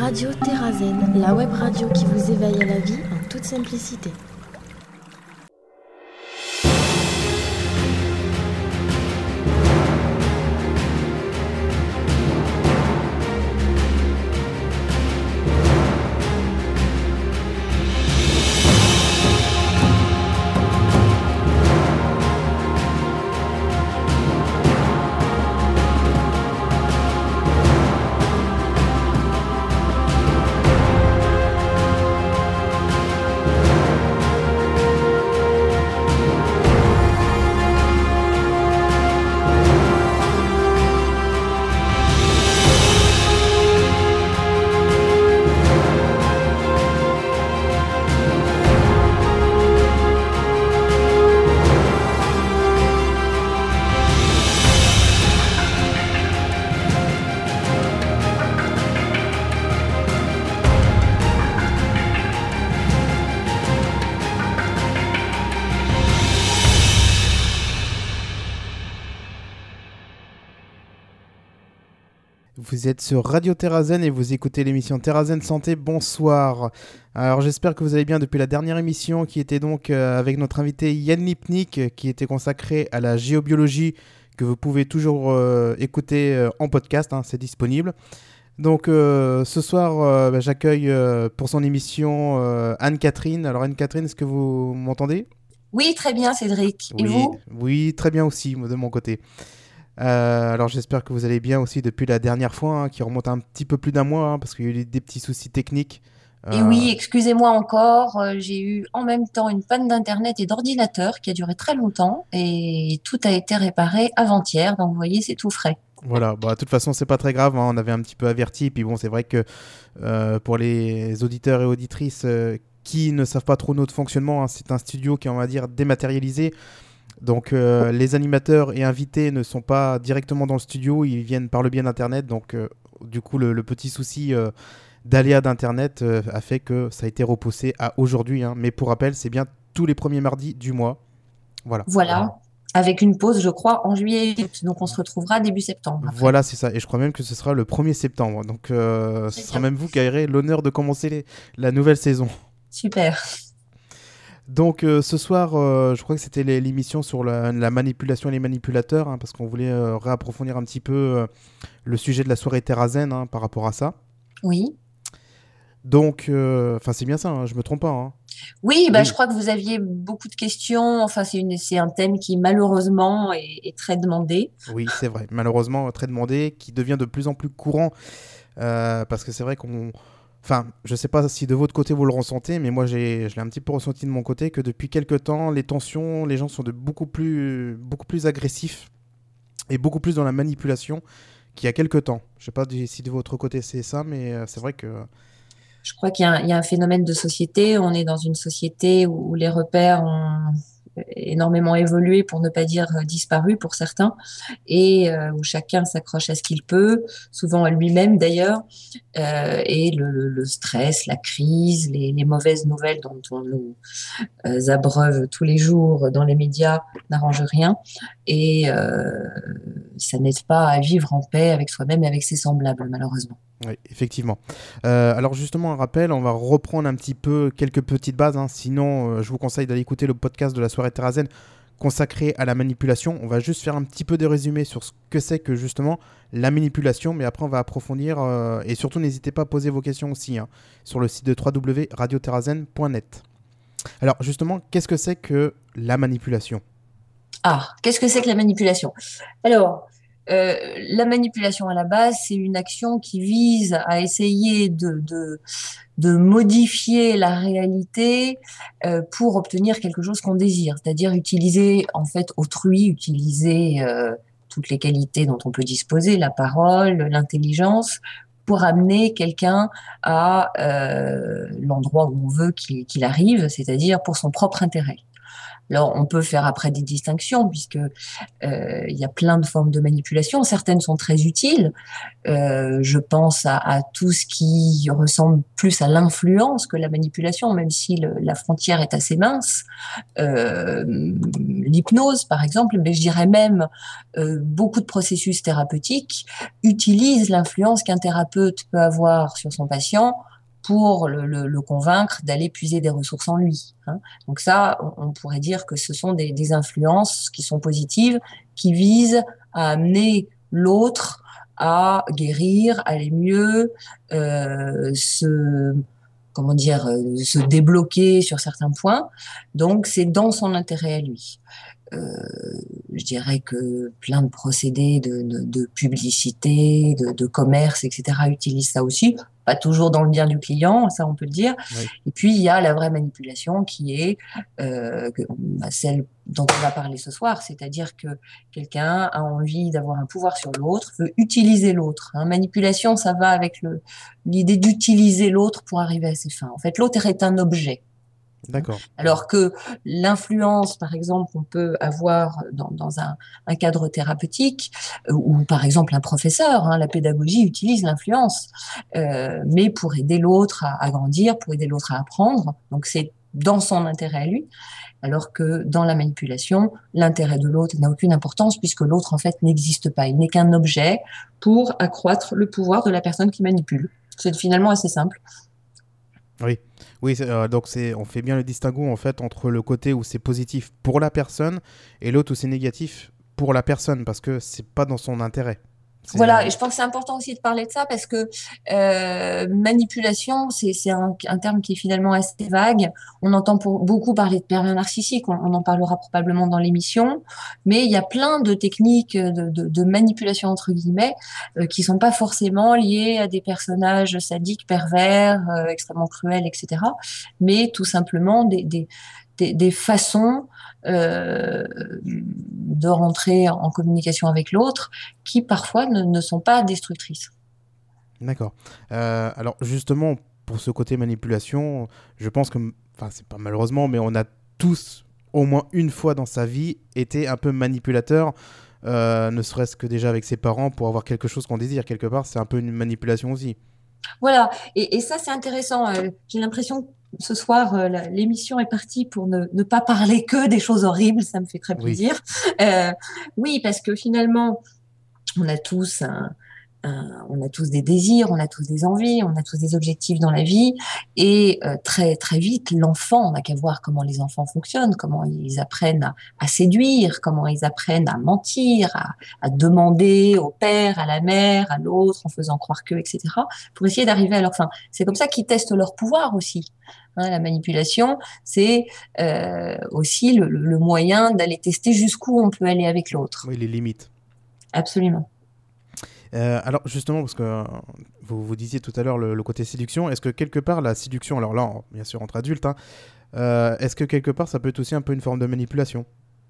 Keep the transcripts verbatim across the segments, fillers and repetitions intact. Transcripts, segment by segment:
Radio Terrazen, la web radio qui vous éveille à la vie en toute simplicité. Vous êtes sur Radio Terrazen et vous écoutez l'émission Terrazen Santé. Bonsoir. Alors j'espère que vous allez bien depuis la dernière émission qui était donc euh, avec notre invité Yann Lipnik qui était consacrée à la géobiologie que vous pouvez toujours euh, écouter euh, en podcast, hein, c'est disponible. Donc euh, ce soir euh, bah, j'accueille euh, pour son émission euh, Anne-Catherine. Alors Anne-Catherine, est-ce que vous m'entendez ? Oui, très bien Cédric. Et oui, vous ? Oui, très bien aussi de mon côté. Euh, alors j'espère que vous allez bien aussi depuis la dernière fois, hein, qui remonte un petit peu plus d'un mois, hein, parce qu'il y a eu des petits soucis techniques. Euh... Et oui, excusez-moi encore, euh, j'ai eu en même temps une panne d'internet et d'ordinateur qui a duré très longtemps et tout a été réparé avant-hier, donc vous voyez, c'est tout frais. Voilà, bah, de toute façon c'est pas très grave, hein, on avait un petit peu averti, puis bon c'est vrai que euh, pour les auditeurs et auditrices euh, qui ne savent pas trop notre fonctionnement, hein, c'est un studio qui est on va dire dématérialisé. Donc euh, les animateurs et invités ne sont pas directement dans le studio, ils viennent par le biais d'internet, donc euh, du coup le, le petit souci euh, d'aléa d'internet euh, a fait que ça a été repoussé à aujourd'hui, hein. Mais pour rappel c'est bien tous les premiers mardis du mois. Voilà. Voilà, avec une pause je crois en juillet et août, donc on se retrouvera début septembre. Après. Voilà, c'est ça, et je crois même que ce sera le premier septembre, donc euh, ce sera même vous qui aurez l'honneur de commencer les, la nouvelle saison. Super. Donc euh, ce soir, euh, je crois que c'était les, l'émission sur la, la manipulation et les manipulateurs, hein, parce qu'on voulait euh, réapprofondir un petit peu euh, le sujet de la soirée Terrazen, hein, par rapport à ça. Oui. Donc, enfin euh, c'est bien ça, hein, je me trompe pas. Hein. Oui, bah, oui, je crois que vous aviez beaucoup de questions. Enfin, c'est, une, c'est un thème qui malheureusement est, est très demandé. Oui, c'est vrai, malheureusement très demandé, qui devient de plus en plus courant, euh, parce que c'est vrai qu'on... Enfin, je ne sais pas si de votre côté vous le ressentez, mais moi j'ai, je l'ai un petit peu ressenti de mon côté que depuis quelques temps, les tensions, les gens sont de beaucoup plus, beaucoup plus agressifs et beaucoup plus dans la manipulation qu'il y a quelques temps. Je ne sais pas si de votre côté c'est ça, mais c'est vrai que... Je crois qu'il y a un, il y a un phénomène de société. On est dans une société où, où les repères ont énormément évolué, pour ne pas dire disparu pour certains, et euh, où chacun s'accroche à ce qu'il peut, souvent à lui-même d'ailleurs, euh, et le, le stress, la crise, les, les mauvaises nouvelles dont on nous euh, abreuve tous les jours dans les médias n'arrangent rien, et euh, ça n'aide pas à vivre en paix avec soi-même et avec ses semblables, malheureusement. Oui, effectivement. Euh, alors justement, un rappel, on va reprendre un petit peu quelques petites bases. Hein. Sinon, euh, je vous conseille d'aller écouter le podcast de la soirée Terrazen consacré à la manipulation. On va juste faire un petit peu de résumé sur ce que c'est que justement la manipulation, mais après on va approfondir. Euh, et surtout, n'hésitez pas à poser vos questions aussi, hein, sur le site de w w w point radio terrazen point net. Alors justement, qu'est-ce que c'est que la manipulation ? Ah, qu'est-ce que c'est que la manipulation ? Alors... Euh, la manipulation à la base, c'est une action qui vise à essayer de, de, de modifier la réalité euh, pour obtenir quelque chose qu'on désire, c'est-à-dire utiliser en fait autrui, utiliser euh, toutes les qualités dont on peut disposer, la parole, l'intelligence, pour amener quelqu'un à euh, l'endroit où on veut qu'il, qu'il arrive, c'est-à-dire pour son propre intérêt. Alors, on peut faire après des distinctions, puisque euh, il y a plein de formes de manipulation. Certaines sont très utiles. Euh, je pense à, à tout ce qui ressemble plus à l'influence que la manipulation, même si le, la frontière est assez mince. Euh, L'hypnose, par exemple, mais je dirais même euh, beaucoup de processus thérapeutiques utilisent l'influence qu'un thérapeute peut avoir sur son patient pour le, le, le convaincre d'aller puiser des ressources en lui. Hein. Donc ça, on, on pourrait dire que ce sont des, des influences qui sont positives, qui visent à amener l'autre à guérir, aller mieux, euh, se comment dire, euh, se débloquer sur certains points. Donc, c'est dans son intérêt à lui. Euh, je dirais que plein de procédés de, de, de publicité, de, de commerce, et cetera utilisent ça aussi. Pas toujours dans le bien du client, ça on peut le dire. Oui. Et puis il y a la vraie manipulation qui est euh, que, bah, celle dont on va parler ce soir, c'est-à-dire que quelqu'un a envie d'avoir un pouvoir sur l'autre, veut utiliser l'autre. Hein. Manipulation, ça va avec le, l'idée d'utiliser l'autre pour arriver à ses fins. En fait, l'autre est un objet. D'accord. Alors que l'influence, par exemple, qu'on peut avoir dans, dans un, un cadre thérapeutique, euh, ou par exemple un professeur, hein, la pédagogie utilise l'influence, euh, mais pour aider l'autre à, à grandir, pour aider l'autre à apprendre. Donc c'est dans son intérêt à lui, alors que dans la manipulation, l'intérêt de l'autre n'a aucune importance puisque l'autre en fait n'existe pas. Il n'est qu'un objet pour accroître le pouvoir de la personne qui manipule. C'est finalement assez simple. Oui, oui c'est, euh, donc c'est, on fait bien le distinguo en fait entre le côté où c'est positif pour la personne et l'autre où c'est négatif pour la personne parce que c'est pas dans son intérêt. C'est, Voilà, euh, et je pense que c'est important aussi de parler de ça parce que euh, manipulation, c'est c'est un, un terme qui est finalement assez vague. On entend pour, beaucoup parler de pervers narcissique, on, on en parlera probablement dans l'émission, mais il y a plein de techniques de, de, de manipulation entre guillemets euh, qui sont pas forcément liées à des personnages sadiques, pervers, euh, extrêmement cruels, et cetera, mais tout simplement des, des, des, des façons euh, de rentrer en communication avec l'autre qui parfois ne, ne sont pas destructrices. D'accord. Euh, alors justement pour ce côté manipulation, je pense que, enfin c'est pas malheureusement, mais on a tous au moins une fois dans sa vie été un peu manipulateur. Euh, ne serait-ce que déjà avec ses parents pour avoir quelque chose qu'on désire quelque part, c'est un peu une manipulation aussi. Voilà, et, et ça c'est intéressant. Euh, j'ai l'impression que ce soir euh, la- l'émission est partie pour ne, ne pas parler que des choses horribles, ça me fait très Oui, plaisir. Euh, oui, parce que finalement, on a tous un, un- on a tous des désirs, on a tous des envies, on a tous des objectifs dans la vie. Et euh, très très vite, l'enfant, on n'a qu'à voir comment les enfants fonctionnent, comment ils apprennent à, à séduire, comment ils apprennent à mentir, à, à demander au père, à la mère, à l'autre, en faisant croire que, et cetera, pour essayer d'arriver à leur fin. C'est comme ça qu'ils testent leur pouvoir aussi. Hein, la manipulation, c'est euh, aussi le, le moyen d'aller tester jusqu'où on peut aller avec l'autre. oui, les limites. Absolument. Euh, alors justement, parce que euh, vous, vous disiez tout à l'heure le, le côté séduction, est-ce que quelque part la séduction, alors là, en- bien sûr entre adultes, hein, euh, est-ce que quelque part ça peut être aussi un peu une forme de manipulation?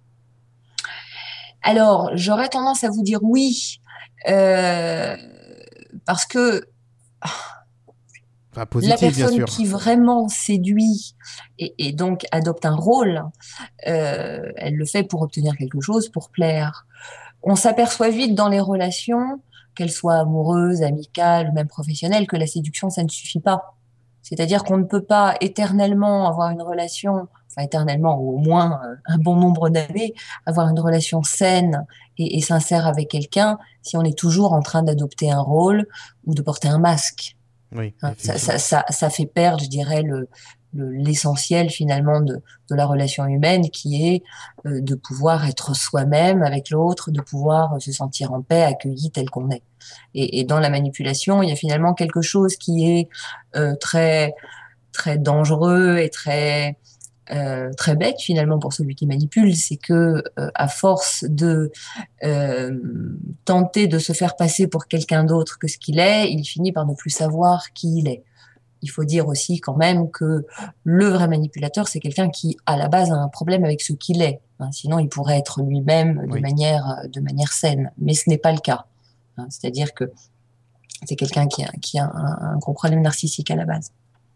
Alors, j'aurais tendance à vous dire oui, euh, parce que Enfin, la positive, bien personne sûr. qui vraiment séduit et, et donc adopte un rôle, euh, elle le fait pour obtenir quelque chose, pour plaire. On s'aperçoit vite dans les relations, qu'elles soient amoureuses, amicales, même professionnelles, que la séduction, ça ne suffit pas. C'est-à-dire qu'on ne peut pas éternellement avoir une relation, enfin éternellement, ou au moins euh, un bon nombre d'années, avoir une relation saine et, et sincère avec quelqu'un si on est toujours en train d'adopter un rôle ou de porter un masque. Oui, Hein, ça, effectivement. ça, ça, ça fait perdre, je dirais, le, le- l'essentiel finalement de, de la relation humaine qui est euh, de pouvoir être soi-même avec l'autre, de pouvoir se sentir en paix, accueilli tel qu'on est. Et, et dans la manipulation, il y a finalement quelque chose qui est euh, très très dangereux et très euh, très bête finalement pour celui qui manipule, c'est que euh, à force de euh, tenter de se faire passer pour quelqu'un d'autre que ce qu'il est, il finit par ne plus savoir qui il est. Il faut dire aussi quand même que le vrai manipulateur, c'est quelqu'un qui, à la base, a un problème avec ce qu'il est. Hein, sinon, il pourrait être lui-même de Oui. manière, de manière saine. Mais ce n'est pas le cas. Hein, c'est-à-dire que c'est quelqu'un qui a, qui a un, un gros problème narcissique à la base.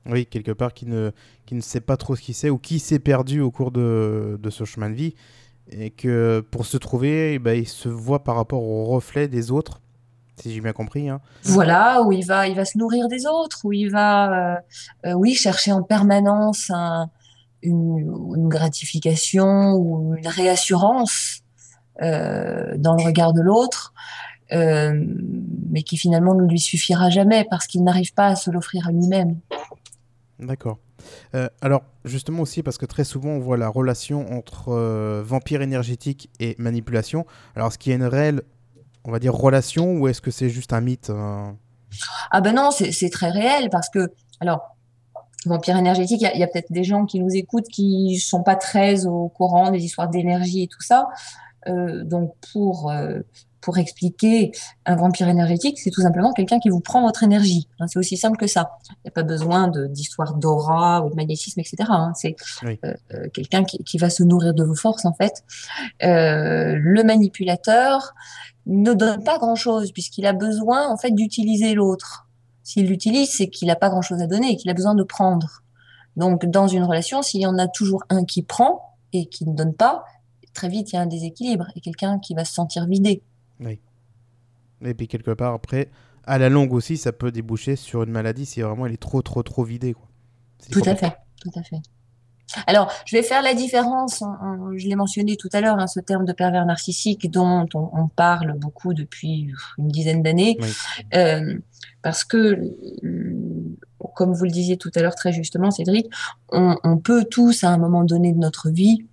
Oui, quelque part, qui ne, qui ne sait pas trop ce qu'il sait ou qui s'est perdu au cours de, de ce chemin de vie et que pour se trouver, eh ben, il se voit par rapport au reflet des autres, si j'ai bien compris. Hein. Voilà, où il va, il va se nourrir des autres, où il va, euh, euh, oui, chercher en permanence un- une, une gratification ou une réassurance euh, dans le regard de l'autre, euh, mais qui finalement ne lui suffira jamais parce qu'il n'arrive pas à se l'offrir à lui-même. D'accord. Euh, alors, justement aussi, parce que très souvent, on voit la relation entre euh, vampire énergétique et manipulation. Alors, est-ce qu'il y a une réelle, on va dire, relation ou est-ce que c'est juste un mythe euh Ah ben non, c'est c'est très réel parce que, alors, vampire énergétique, il y a, il y a peut-être des gens qui nous écoutent qui sont pas très au courant des histoires d'énergie et tout ça. Euh, donc pour euh, pour expliquer un vampire énergétique, c'est tout simplement quelqu'un qui vous prend votre énergie. Hein, c'est aussi simple que ça. Il n'y a pas besoin de d'histoire d'aura ou de magnétisme, et cetera. Hein. C'est Oui, euh, euh, quelqu'un qui, qui va se nourrir de vos forces en fait. Euh, le manipulateur ne donne pas grand-chose puisqu'il a besoin en fait d'utiliser l'autre. S'il l'utilise, c'est qu'il n'a pas grand-chose à donner et qu'il a besoin de prendre. Donc, dans une relation, s'il y en a toujours un qui prend et qui ne donne pas, très vite, il y a un déséquilibre et quelqu'un qui va se sentir vidé. oui. Et puis, quelque part, après, à la longue aussi, ça peut déboucher sur une maladie si vraiment elle est trop, trop, trop vidée, quoi. C'est Tout à complètement. fait, tout à fait. Alors, je vais faire la différence, en- en- je l'ai mentionné tout à l'heure, hein, ce terme de pervers narcissique dont on, on parle beaucoup depuis une dizaine d'années, Oui, euh, parce que, euh, comme vous le disiez tout à l'heure très justement, Cédric, on, on peut tous, à un moment donné de notre vie,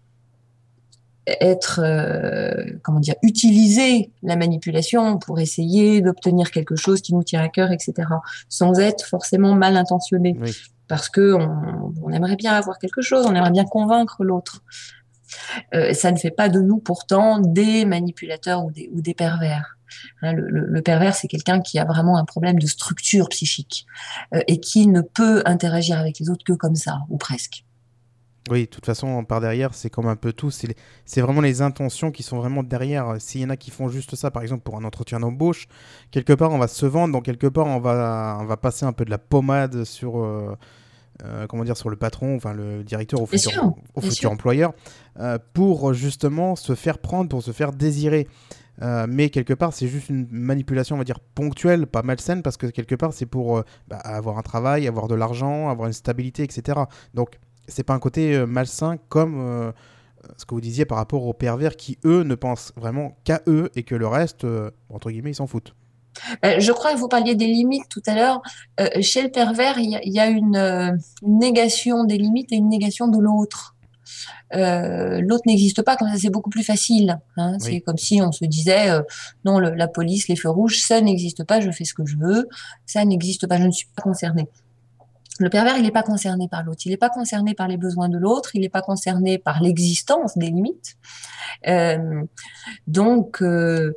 être, euh, comment dire, utiliser la manipulation pour essayer d'obtenir quelque chose qui nous tient à cœur, et cetera, sans être forcément mal intentionné, oui. parce que on, on aimerait bien avoir quelque chose, on aimerait bien convaincre l'autre. Euh, ça ne fait pas de nous pourtant des manipulateurs ou des, ou des pervers. Hein, le, le, le pervers, c'est quelqu'un qui a vraiment un problème de structure psychique euh, et qui ne peut interagir avec les autres que comme ça, ou presque. Oui, de toute façon, par derrière, c'est comme un peu tout. C'est les- c'est vraiment les intentions qui sont vraiment derrière. S'il y en a qui font juste ça, par exemple, pour un entretien d'embauche, quelque part, on va se vendre, donc quelque part, on va, on va passer un peu de la pommade sur, euh, euh, comment dire, sur le patron, enfin le directeur au Bien futur, sûr, au bien futur sûr. employeur, euh, pour justement se faire prendre, pour se faire désirer. Euh, mais quelque part, c'est juste une manipulation, on va dire, ponctuelle, pas malsaine, parce que quelque part, c'est pour euh, bah, avoir un travail, avoir de l'argent, avoir une stabilité, et cetera. Donc, c'est pas un côté euh, malsain comme euh, ce que vous disiez par rapport aux pervers qui, eux, ne pensent vraiment qu'à eux et que le reste, euh, entre guillemets, ils s'en foutent. Euh, je crois que vous parliez des limites tout à l'heure. Euh, chez le pervers, il y a, il y a une, euh, une négation des limites et une négation de l'autre. Euh, l'autre n'existe pas, comme ça c'est beaucoup plus facile. Hein. C'est Oui, comme si on se disait, euh, non, le- la police, les feux rouges, ça n'existe pas, je fais ce que je veux, ça n'existe pas, je ne suis pas concerné. Le pervers, il n'est pas concerné par l'autre, il n'est pas concerné par les besoins de l'autre, il n'est pas concerné par l'existence des limites. Euh, donc, euh,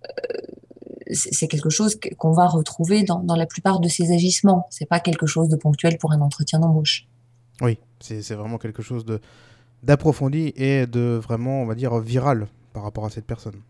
c'est c'est quelque chose que- qu'on va retrouver dans, dans la plupart de ses agissements. C'est pas quelque chose de ponctuel pour un entretien d'embauche. oui, c'est c'est vraiment quelque chose de d'approfondi et de vraiment, on va dire, viral par rapport à cette personne.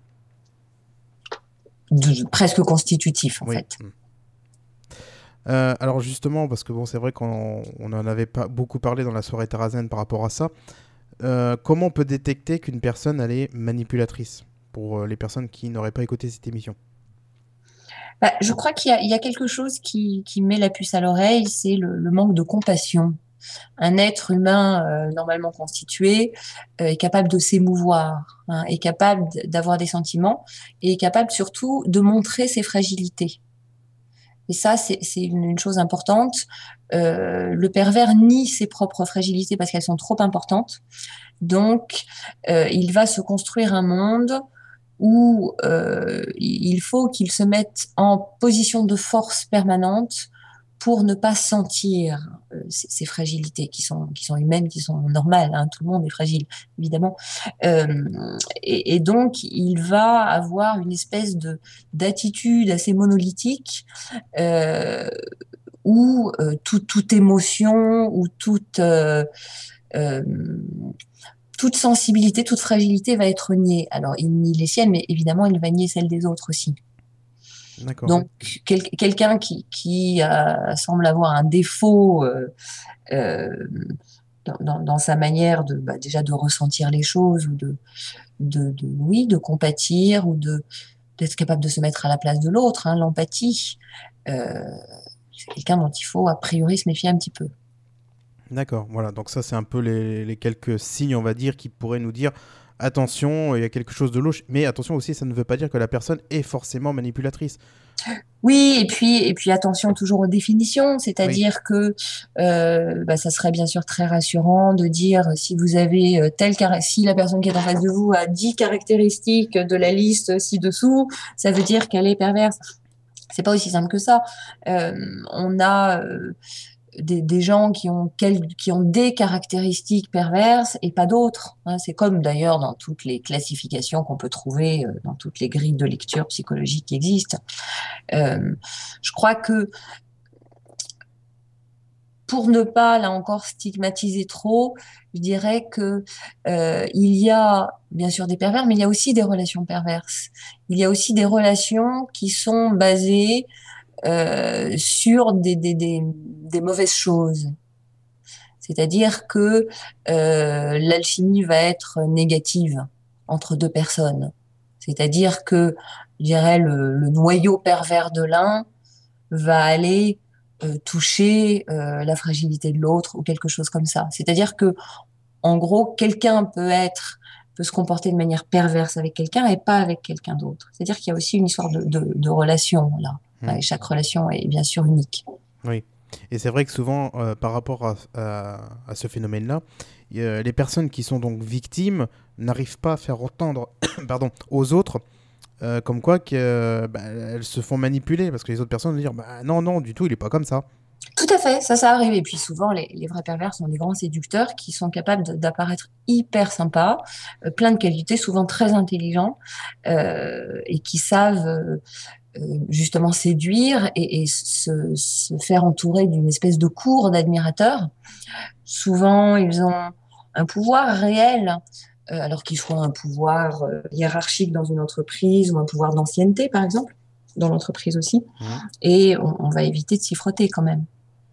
De- presque constitutif, en Oui. fait. Mm. Euh, alors justement, parce que bon, c'est vrai qu'on on en avait pas beaucoup parlé dans la soirée Terrazen par rapport à ça. Euh, comment on peut détecter qu'une personne elle est manipulatrice pour euh, les personnes qui n'auraient pas écouté cette émission? Bah, je crois qu'il y a, il y a quelque chose qui, qui met la puce à l'oreille, c'est le, le manque de compassion. Un être humain euh, normalement constitué euh, est capable de s'émouvoir, hein, est capable d- d'avoir des sentiments et est capable surtout de montrer ses fragilités. Et ça, c'est c'est une, une chose importante. Euh, le pervers nie ses propres fragilités parce qu'elles sont trop importantes. Donc, euh, il va se construire un monde où euh, il faut qu'il se mette en position de force permanente pour ne pas sentir euh, ces, ces fragilités qui sont qui sont humaines, qui sont normales. Hein, tout le monde est fragile, évidemment. Euh, et, et donc, il va avoir une espèce de d'attitude assez monolithique euh, où euh, tout, toute émotion ou toute euh, euh, toute sensibilité, toute fragilité va être niée. Alors, il nie les siennes, mais évidemment, il va nier celles des autres aussi. D'accord. Donc, quel- quelqu'un qui, qui euh, semble avoir un défaut euh, euh, dans, dans- dans sa manière de, bah, déjà de ressentir les choses ou de, de, de- oui, de compatir ou de d'être capable de se mettre à la place de l'autre, hein, l'empathie. Euh, c'est quelqu'un dont il faut a priori se méfier un petit peu. D'accord, voilà. Donc ça, c'est un peu les, les quelques signes, on va dire, qui pourraient nous dire attention, il y a quelque chose de louche. Mais attention aussi, ça ne veut pas dire que la personne est forcément manipulatrice. Oui, et puis, et puis attention toujours aux définitions, Oui, c'est-à-dire que euh, bah, ça serait bien sûr très rassurant de dire si vous avez euh, tel car si la personne qui est en face de vous a dix caractéristiques de la liste ci-dessous, ça veut dire qu'elle est perverse. C'est pas aussi simple que ça. Euh, on a euh, des, des gens qui ont, quel, qui ont des caractéristiques perverses et pas d'autres, hein. C'est comme d'ailleurs dans toutes les classifications qu'on peut trouver, euh, dans toutes les grilles de lecture psychologique qui existent. Euh, je crois que pour ne pas, là encore, stigmatiser trop, je dirais que euh, il y a bien sûr des pervers, mais il y a aussi des relations perverses. Il y a aussi des relations qui sont basées euh, sur des, des, des, des mauvaises choses. C'est-à-dire que euh, l'alchimie va être négative entre deux personnes. C'est-à-dire que, je dirais, le, le noyau pervers de l'un va aller euh, toucher euh, la fragilité de l'autre ou quelque chose comme ça. C'est-à-dire que, en gros, quelqu'un peut être peut se comporter de manière perverse avec quelqu'un et pas avec quelqu'un d'autre. C'est-à-dire qu'il y a aussi une histoire de, de, de relation là. hmm, Et chaque relation est bien sûr unique. oui. Et c'est vrai que souvent, euh, par rapport à, à- à ce phénomène-là, euh, les personnes qui sont donc victimes n'arrivent pas à faire entendre pardon, aux autres euh, comme quoi que, euh, bah, elles se font manipuler parce que les autres personnes vont dire bah, non, non, du tout, il est pas comme ça. Tout à fait, ça, ça arrive. Et puis souvent, les, les vrais pervers sont des grands séducteurs qui sont capables de- d'apparaître hyper sympas, euh, plein de qualités, souvent très intelligents, euh, et qui savent euh, euh, justement séduire et, et se, se faire entourer d'une espèce de cour d'admirateurs. Souvent, ils ont un pouvoir réel, euh, alors qu'il soit un pouvoir euh, hiérarchique dans une entreprise ou un pouvoir d'ancienneté, par exemple, dans l'entreprise aussi. Mhm. Et on, on va éviter de s'y frotter quand même.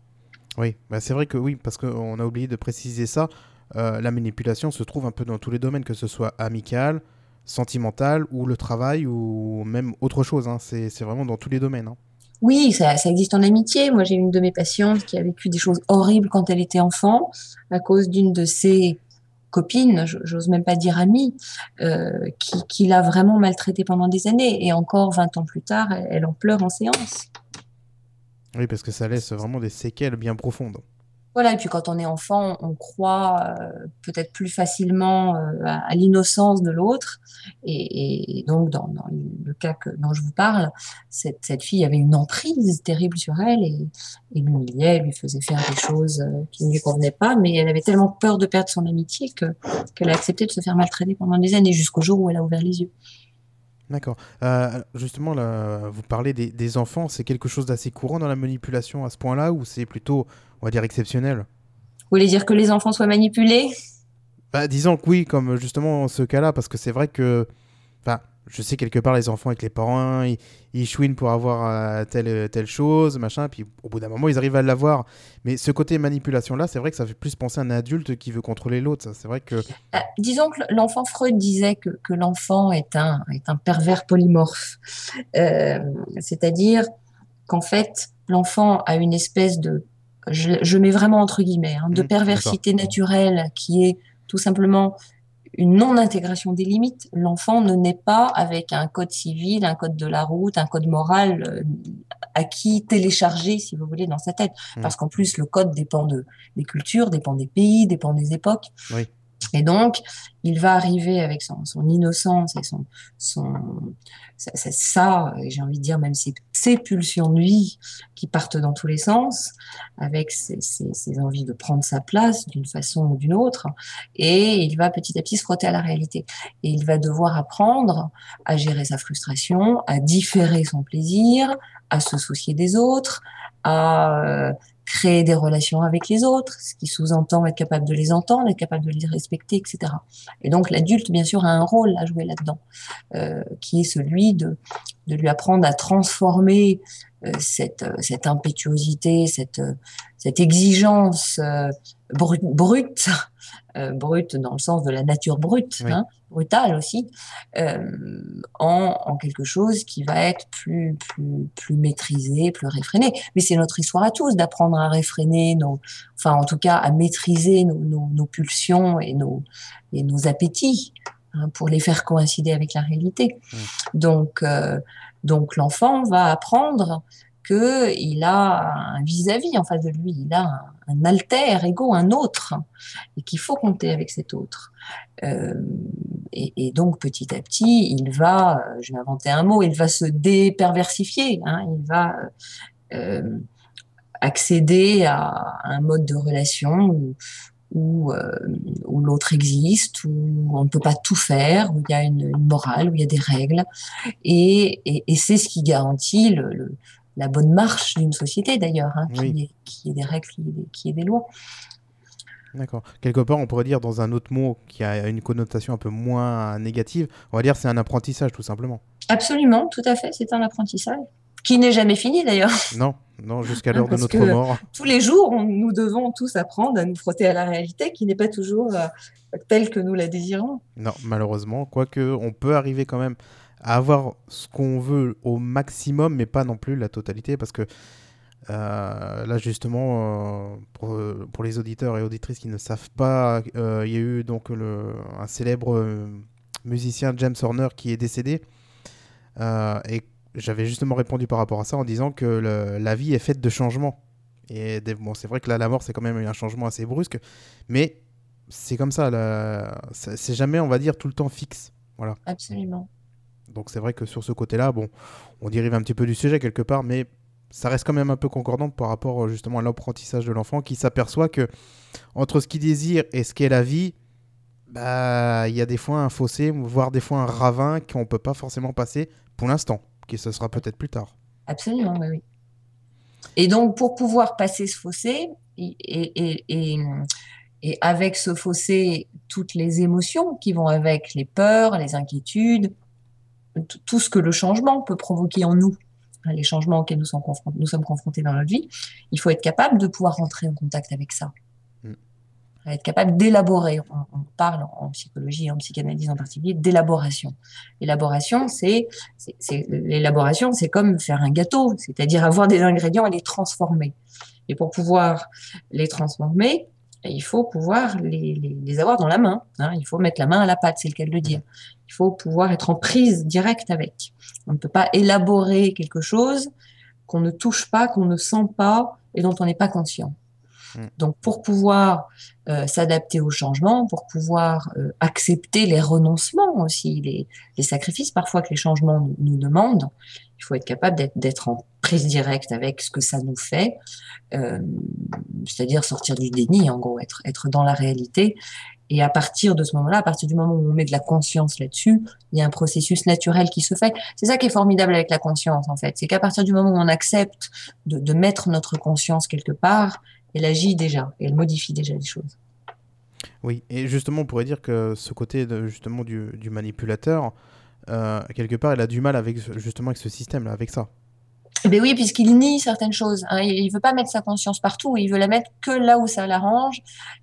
Oui, bah, c'est vrai que oui, parce qu'on a oublié de préciser ça. Euh, la manipulation se trouve un peu dans tous les domaines, que ce soit amical, sentimental, ou le travail, ou même autre chose, hein. C'est, c'est vraiment dans tous les domaines, hein. Oui, ça, ça existe en amitié. Moi, j'ai une de mes patientes qui a vécu des choses horribles quand elle était enfant à cause d'une de ses copines, j- j'ose même pas dire amie, euh, qui, qui l'a vraiment maltraitée pendant des années. Et encore vingt ans plus tard, elle, elle en pleure en séance. Oui, parce que ça laisse vraiment des séquelles bien profondes. Voilà, et puis quand on est enfant, on croit euh, peut-être plus facilement euh, à, à l'innocence de l'autre. Et, et donc, dans, dans le cas que, dont je vous parle, cette, cette fille avait une emprise terrible sur elle et, et l'humiliait, lui faisait faire des choses euh, qui ne lui convenaient pas. Mais elle avait tellement peur de perdre son amitié que, qu'elle a accepté de se faire maltraiter pendant des années, jusqu'au jour où elle a ouvert les yeux. D'accord. Euh, justement, là, vous parlez des, des enfants, c'est quelque chose d'assez courant dans la manipulation à ce point-là, ou c'est plutôt, on va dire, exceptionnel? Vous voulez dire que les enfants soient manipulés? Bah, disons que oui, comme justement ce cas-là, parce que c'est vrai que, enfin, je sais quelque part les enfants avec les parents, ils, ils chouinent pour avoir euh, telle, telle chose, machin, puis au bout d'un moment ils arrivent à l'avoir. Mais ce côté manipulation-là, c'est vrai que ça fait plus penser à un adulte qui veut contrôler l'autre. Ça, c'est vrai que, Ah, disons que l'enfant Freud disait que, que l'enfant est un, est un pervers polymorphe. Euh, c'est-à-dire qu'en fait, l'enfant a une espèce de, je, je mets vraiment entre guillemets, hein, de hmm, d'accord. perversité naturelle qui est tout simplement une non-intégration des limites. L'enfant ne naît pas avec un code civil, un code de la route, un code moral euh, acquis, téléchargé, si vous voulez, dans sa tête. Hmm, Parce qu'en plus, le code dépend de, des cultures, dépend des pays, dépend des époques. oui, Et donc, il va arriver avec son, son innocence et son, son, ça, ça, ça, et j'ai envie de dire même ses, ses pulsions de vie qui partent dans tous les sens, avec ses, ses, ses envies de prendre sa place d'une façon ou d'une autre, et il va petit à petit se frotter à la réalité. Et il va devoir apprendre à gérer sa frustration, à différer son plaisir, à se soucier des autres, à euh, créer des relations avec les autres, ce qui sous-entend être capable de les entendre, être capable de les respecter, et cetera. Et donc l'adulte, bien sûr, a un rôle à jouer là-dedans, euh, qui est celui de, de lui apprendre à transformer euh, cette, cette impétuosité, cette, cette exigence euh, brute, brute, euh, brute dans le sens de la nature brute, Oui. hein, brutale aussi, euh, en, en quelque chose qui va être plus, plus, plus maîtrisé, plus réfréné. Mais c'est notre histoire à tous d'apprendre à réfréner nos, enfin en tout cas à maîtriser nos, nos, nos pulsions et nos, et nos appétits, hein, pour les faire coïncider avec la réalité. Mmh. Donc, euh, donc l'enfant va apprendre que il a un vis-à-vis en face de lui, il a un, un alter ego, un autre, et qu'il faut compter avec cet autre. Euh, et, et donc petit à petit, il va, je vais inventer un mot, il va se déperversifier, hein, il va euh, accéder à un mode de relation où, où, euh, où l'autre existe, où on ne peut pas tout faire, où il y a une, une morale, où il y a des règles, et, et, et c'est ce qui garantit le, le, la bonne marche d'une société d'ailleurs, hein, Oui. qui, est, qui est des règles, qui est des, qui est des lois. D'accord. Quelque part, on pourrait dire dans un autre mot qui a une connotation un peu moins négative, on va dire c'est un apprentissage tout simplement. Absolument, tout à fait, c'est un apprentissage qui n'est jamais fini d'ailleurs. Non, non, jusqu'à Hein, l'heure de parce notre que mort. tous les jours, on- nous devons tous apprendre à nous frotter à la réalité qui n'est pas toujours euh, telle que nous la désirons. Non, malheureusement, quoique on peut arriver quand même à avoir ce qu'on veut au maximum, mais pas non plus la totalité, parce que euh, là justement, euh, pour, pour les auditeurs et auditrices qui ne savent pas, euh, il y a eu donc le, un célèbre euh, musicien James Horner qui est décédé, euh, et j'avais justement répondu par rapport à ça en disant que le, la vie est faite de changements. Et des, bon, c'est vrai que là, la mort, c'est quand même un changement assez brusque, mais c'est comme ça, la... c'est jamais, on va dire, tout le temps fixe. Voilà. Absolument. Donc c'est vrai que sur ce côté-là, bon, on dérive un petit peu du sujet quelque part, mais ça reste quand même un peu concordant par rapport justement à l'apprentissage de l'enfant qui s'aperçoit que entre ce qu'il désire et ce qu'est la vie, bah, il y a des fois un fossé, voire des fois un ravin qu'on ne peut pas forcément passer pour l'instant, qui ce sera peut-être plus tard. Absolument, oui, oui. Et donc, pour pouvoir passer ce fossé, et, et, et, et avec ce fossé, toutes les émotions qui vont avec, les peurs, les inquiétudes, t- tout ce que le changement peut provoquer en nous, hein, les changements auxquels nous sommes, confron- nous sommes confrontés dans notre vie, il faut être capable de pouvoir rentrer en contact avec ça. Mm. Être capable d'élaborer. On, on parle en psychologie et en psychanalyse en particulier d'élaboration. L'élaboration, c'est, c'est, c'est, l'élaboration, c'est comme faire un gâteau, c'est-à-dire avoir des ingrédients et les transformer. Et pour pouvoir les transformer, il faut pouvoir les, les, les avoir dans la main, hein. Il faut mettre la main à la pâte, c'est le cas de le dire. Il faut pouvoir être en prise directe avec. On ne peut pas élaborer quelque chose qu'on ne touche pas, qu'on ne sent pas et dont on n'est pas conscient. Donc, pour pouvoir euh, s'adapter au changement, pour pouvoir euh, accepter les renoncements aussi, les, les sacrifices parfois que les changements nous, nous demandent, il faut être capable d'être, d'être en prise directe avec ce que ça nous fait, euh, c'est-à-dire sortir du déni, en gros, être, être dans la réalité. Et à partir de ce moment-là, à partir du moment où on met de la conscience là-dessus, il y a un processus naturel qui se fait. C'est ça qui est formidable avec la conscience, en fait. C'est qu'à partir du moment où on accepte de, de mettre notre conscience quelque part, elle agit déjà, elle modifie déjà les choses. Oui, et justement, on pourrait dire que ce côté de, justement du, du manipulateur, euh, quelque part, il a du mal avec justement avec ce système-là, avec ça. Eh bien oui, puisqu'il nie certaines choses, hein. Il ne veut pas mettre sa conscience partout, il veut la mettre que là où ça l'arrange,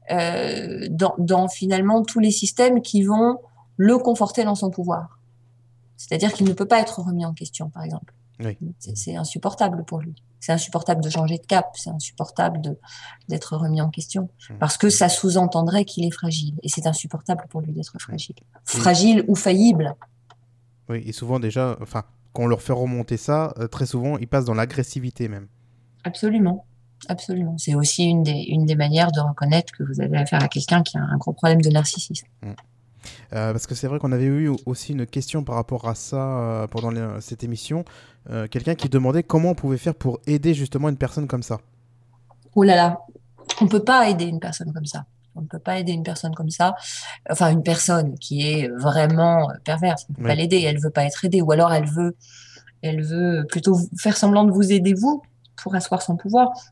euh, dans, dans finalement tous les systèmes qui vont le conforter dans son pouvoir. C'est-à-dire qu'il ne peut pas être remis en question, par exemple. Oui. C'est, c'est insupportable pour lui. C'est insupportable de changer de cap, c'est insupportable de, d'être remis en question, parce que ça sous-entendrait qu'il est fragile, et c'est insupportable pour lui d'être fragile. Fragile ou faillible. Oui, et souvent déjà, enfin, quand on leur fait remonter ça, euh, très souvent, ils passent dans l'agressivité même. Absolument, absolument. C'est aussi une des, une des manières de reconnaître que vous avez affaire à quelqu'un qui a un gros problème de narcissisme. Mmh. Euh, parce que c'est vrai qu'on avait eu aussi une question par rapport à ça euh, pendant les, cette émission. Euh, quelqu'un qui demandait comment on pouvait faire pour aider justement une personne comme ça. Oh là là, on ne peut pas aider une personne comme ça. On ne peut pas aider une personne comme ça. Enfin, une personne qui est vraiment perverse. On ne peut Oui. pas l'aider. Elle ne veut pas être aidée. Ou alors elle veut, elle veut plutôt faire semblant de vous aider vous pour asseoir son pouvoir.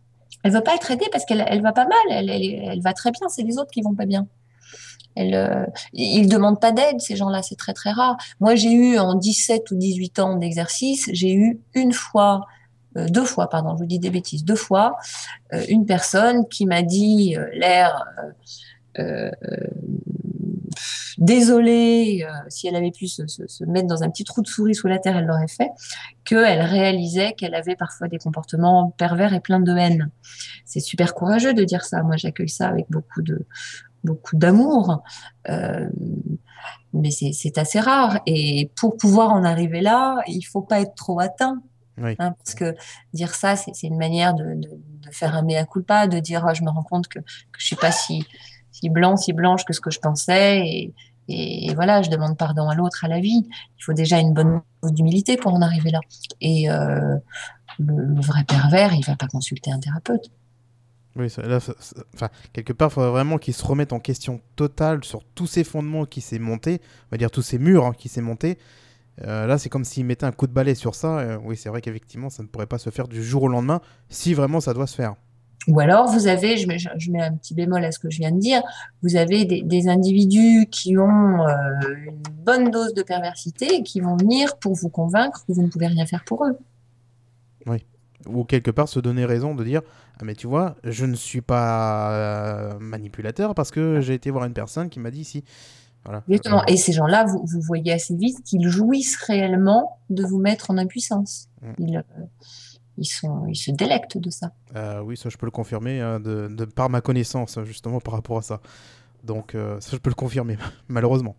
Elle veut pas être aidée parce qu'elle elle va pas mal, elle, elle, elle va très bien, c'est les autres qui vont pas bien. Elle, euh, ils demandent pas d'aide, ces gens-là, c'est très très rare. Moi, j'ai eu en dix-sept ou dix-huit ans d'exercice, j'ai eu une fois, euh, deux fois, pardon, je vous dis des bêtises, deux fois, euh, une personne qui m'a dit euh, l'air euh, euh, désolée, euh, si elle avait pu se, se, se mettre dans un petit trou de souris sous la terre, elle l'aurait fait, qu'elle réalisait qu'elle avait parfois des comportements pervers et pleins de haine. C'est super courageux de dire ça. Moi, j'accueille ça avec beaucoup de beaucoup d'amour, euh, mais c'est c'est assez rare. Et pour pouvoir en arriver là, il faut pas être trop atteint. Oui. Hein, parce que dire ça, c'est c'est une manière de, de, de faire un mea culpa, de dire oh, je me rends compte que, que je suis pas si, si blanc, si blanche que ce que je pensais. Et, et voilà, je demande pardon à l'autre, à la vie. Il faut déjà une bonne dose d'humilité pour en arriver là. Et euh, le, le vrai pervers, il va pas consulter un thérapeute. Oui, ça- là, ça- ça- enfin, quelque part, il faudrait vraiment qu'il se remette en question totale sur tous ces fondements qui s'est monté, on va dire tous ces murs hein, qui s'est monté. Euh, là, c'est comme s'il mettait un coup de balai sur ça. Euh, oui, c'est vrai qu'effectivement, ça ne pourrait pas se faire du jour au lendemain, si vraiment ça doit se faire. Ou alors, vous avez, je mets, je mets un petit bémol à ce que je viens de dire, vous avez des, des individus qui ont euh, une bonne dose de perversité et qui vont venir pour vous convaincre que vous ne pouvez rien faire pour eux. Oui. Ou quelque part se donner raison de dire ah mais tu vois, je ne suis pas euh, manipulateur parce que j'ai été voir une personne qui m'a dit si. Voilà. Exactement. Et ces gens-là, vous, vous voyez assez vite qu'ils jouissent réellement de vous mettre en impuissance. Mm. Ils, euh, ils sont, ils se délectent de ça. Euh, oui, ça je peux le confirmer hein, de, de par ma connaissance justement par rapport à ça. Donc euh, ça je peux le confirmer malheureusement.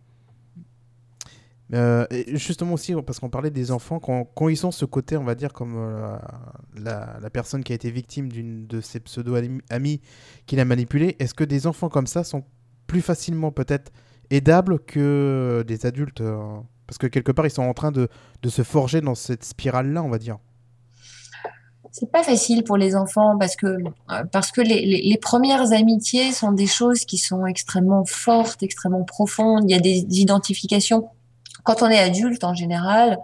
Euh, et justement aussi, parce qu'on parlait des enfants, quand, quand ils sont ce côté, on va dire, comme euh, la, la personne qui a été victime d'une de ses pseudo-amis qui l'a manipulé, est-ce que des enfants comme ça sont plus facilement peut-être aidables que des adultes euh, parce que quelque part, ils sont en train de, de se forger dans cette spirale-là, on va dire. C'est pas facile pour les enfants parce que, euh, parce que les, les, les premières amitiés sont des choses qui sont extrêmement fortes, extrêmement profondes. Il y a des identifications. Quand on est adulte, en général,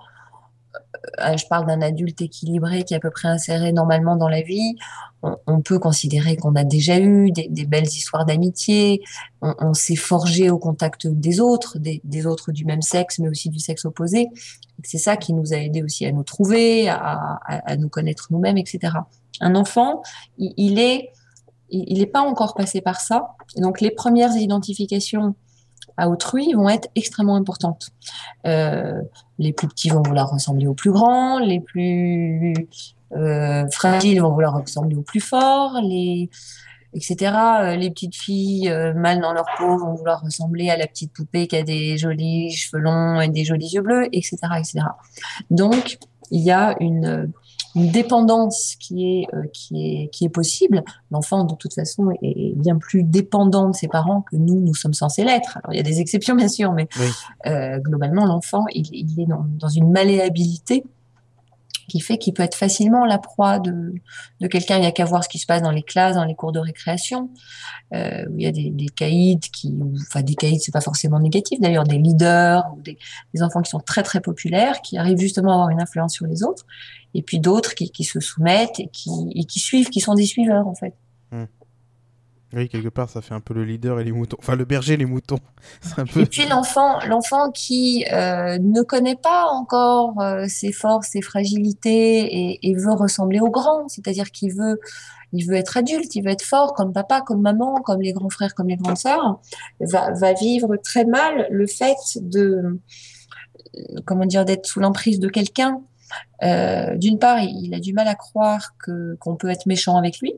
euh, je parle d'un adulte équilibré qui est à peu près inséré normalement dans la vie, on, on peut considérer qu'on a déjà eu des, des belles histoires d'amitié, on, on s'est forgé au contact des autres, des, des autres du même sexe, mais aussi du sexe opposé. C'est ça qui nous a aidé aussi à nous trouver, à, à, à nous connaître nous-mêmes, et cetera. Un enfant, il, il est, il n'est pas encore passé par ça. Donc les premières identifications à autrui vont être extrêmement importantes. Euh, les plus petits vont vouloir ressembler aux plus grands, les plus euh, fragiles vont vouloir ressembler aux plus forts, les, et cetera. Euh, les petites filles euh, mal dans leur peau vont vouloir ressembler à la petite poupée qui a des jolis cheveux longs et des jolis yeux bleus, et cetera, et cetera. Donc, il y a une, une dépendance qui est, euh, qui est, qui est possible. L'enfant, de toute façon, est bien plus dépendant de ses parents que nous, nous sommes censés l'être. Alors, il y a des exceptions, bien sûr, mais Oui. euh, globalement, l'enfant, il, il est dans, dans une malléabilité qui fait qu'il peut être facilement la proie de, de quelqu'un. Il n'y a qu'à voir ce qui se passe dans les classes, dans les cours de récréation, euh, où il y a des, des caïds qui, ou, enfin des caïds, c'est pas forcément négatif d'ailleurs, des leaders ou des, des enfants qui sont très très populaires, qui arrivent justement à avoir une influence sur les autres, et puis d'autres qui, qui se soumettent et qui, et qui suivent, qui sont des suiveurs en fait. Hum. Oui, quelque part, ça fait un peu le leader et les moutons. Enfin, le berger et les moutons. C'est un peu... Et puis l'enfant, l'enfant qui euh, ne connaît pas encore euh, ses forces, ses fragilités et, et veut ressembler au grand, c'est-à-dire qu'il veut, il veut être adulte, il veut être fort comme papa, comme maman, comme les grands frères, comme les grandes sœurs, va, va vivre très mal le fait de, comment dire, d'être sous l'emprise de quelqu'un. Euh, d'une part, il a du mal à croire que qu'on peut être méchant avec lui.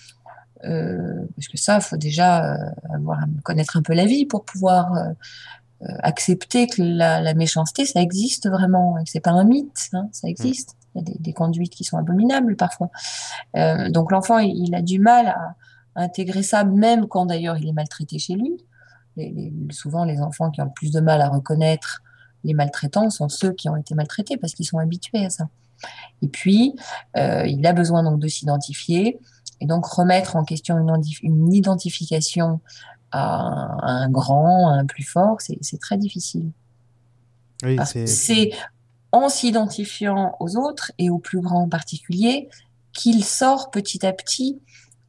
Euh, parce que ça, il faut déjà euh, avoir, connaître un peu la vie pour pouvoir euh, euh, accepter que la, la méchanceté, ça existe vraiment, et que c'est pas un mythe, hein, ça Hum. existe. Il y a des, des conduites qui sont abominables parfois. Euh, donc l'enfant, il, il a du mal à, à intégrer ça, même quand d'ailleurs il est maltraité chez lui. Les, les, souvent, les enfants qui ont le plus de mal à reconnaître les maltraitants sont ceux qui ont été maltraités parce qu'ils sont habitués à ça. Et puis, euh, il a besoin donc de s'identifier et donc remettre en question une, une identification à un, à un grand, à un plus fort, c'est, c'est très difficile. Oui, Parce que c'est... c'est en s'identifiant aux autres et aux plus grands en particulier qu'il sort petit à petit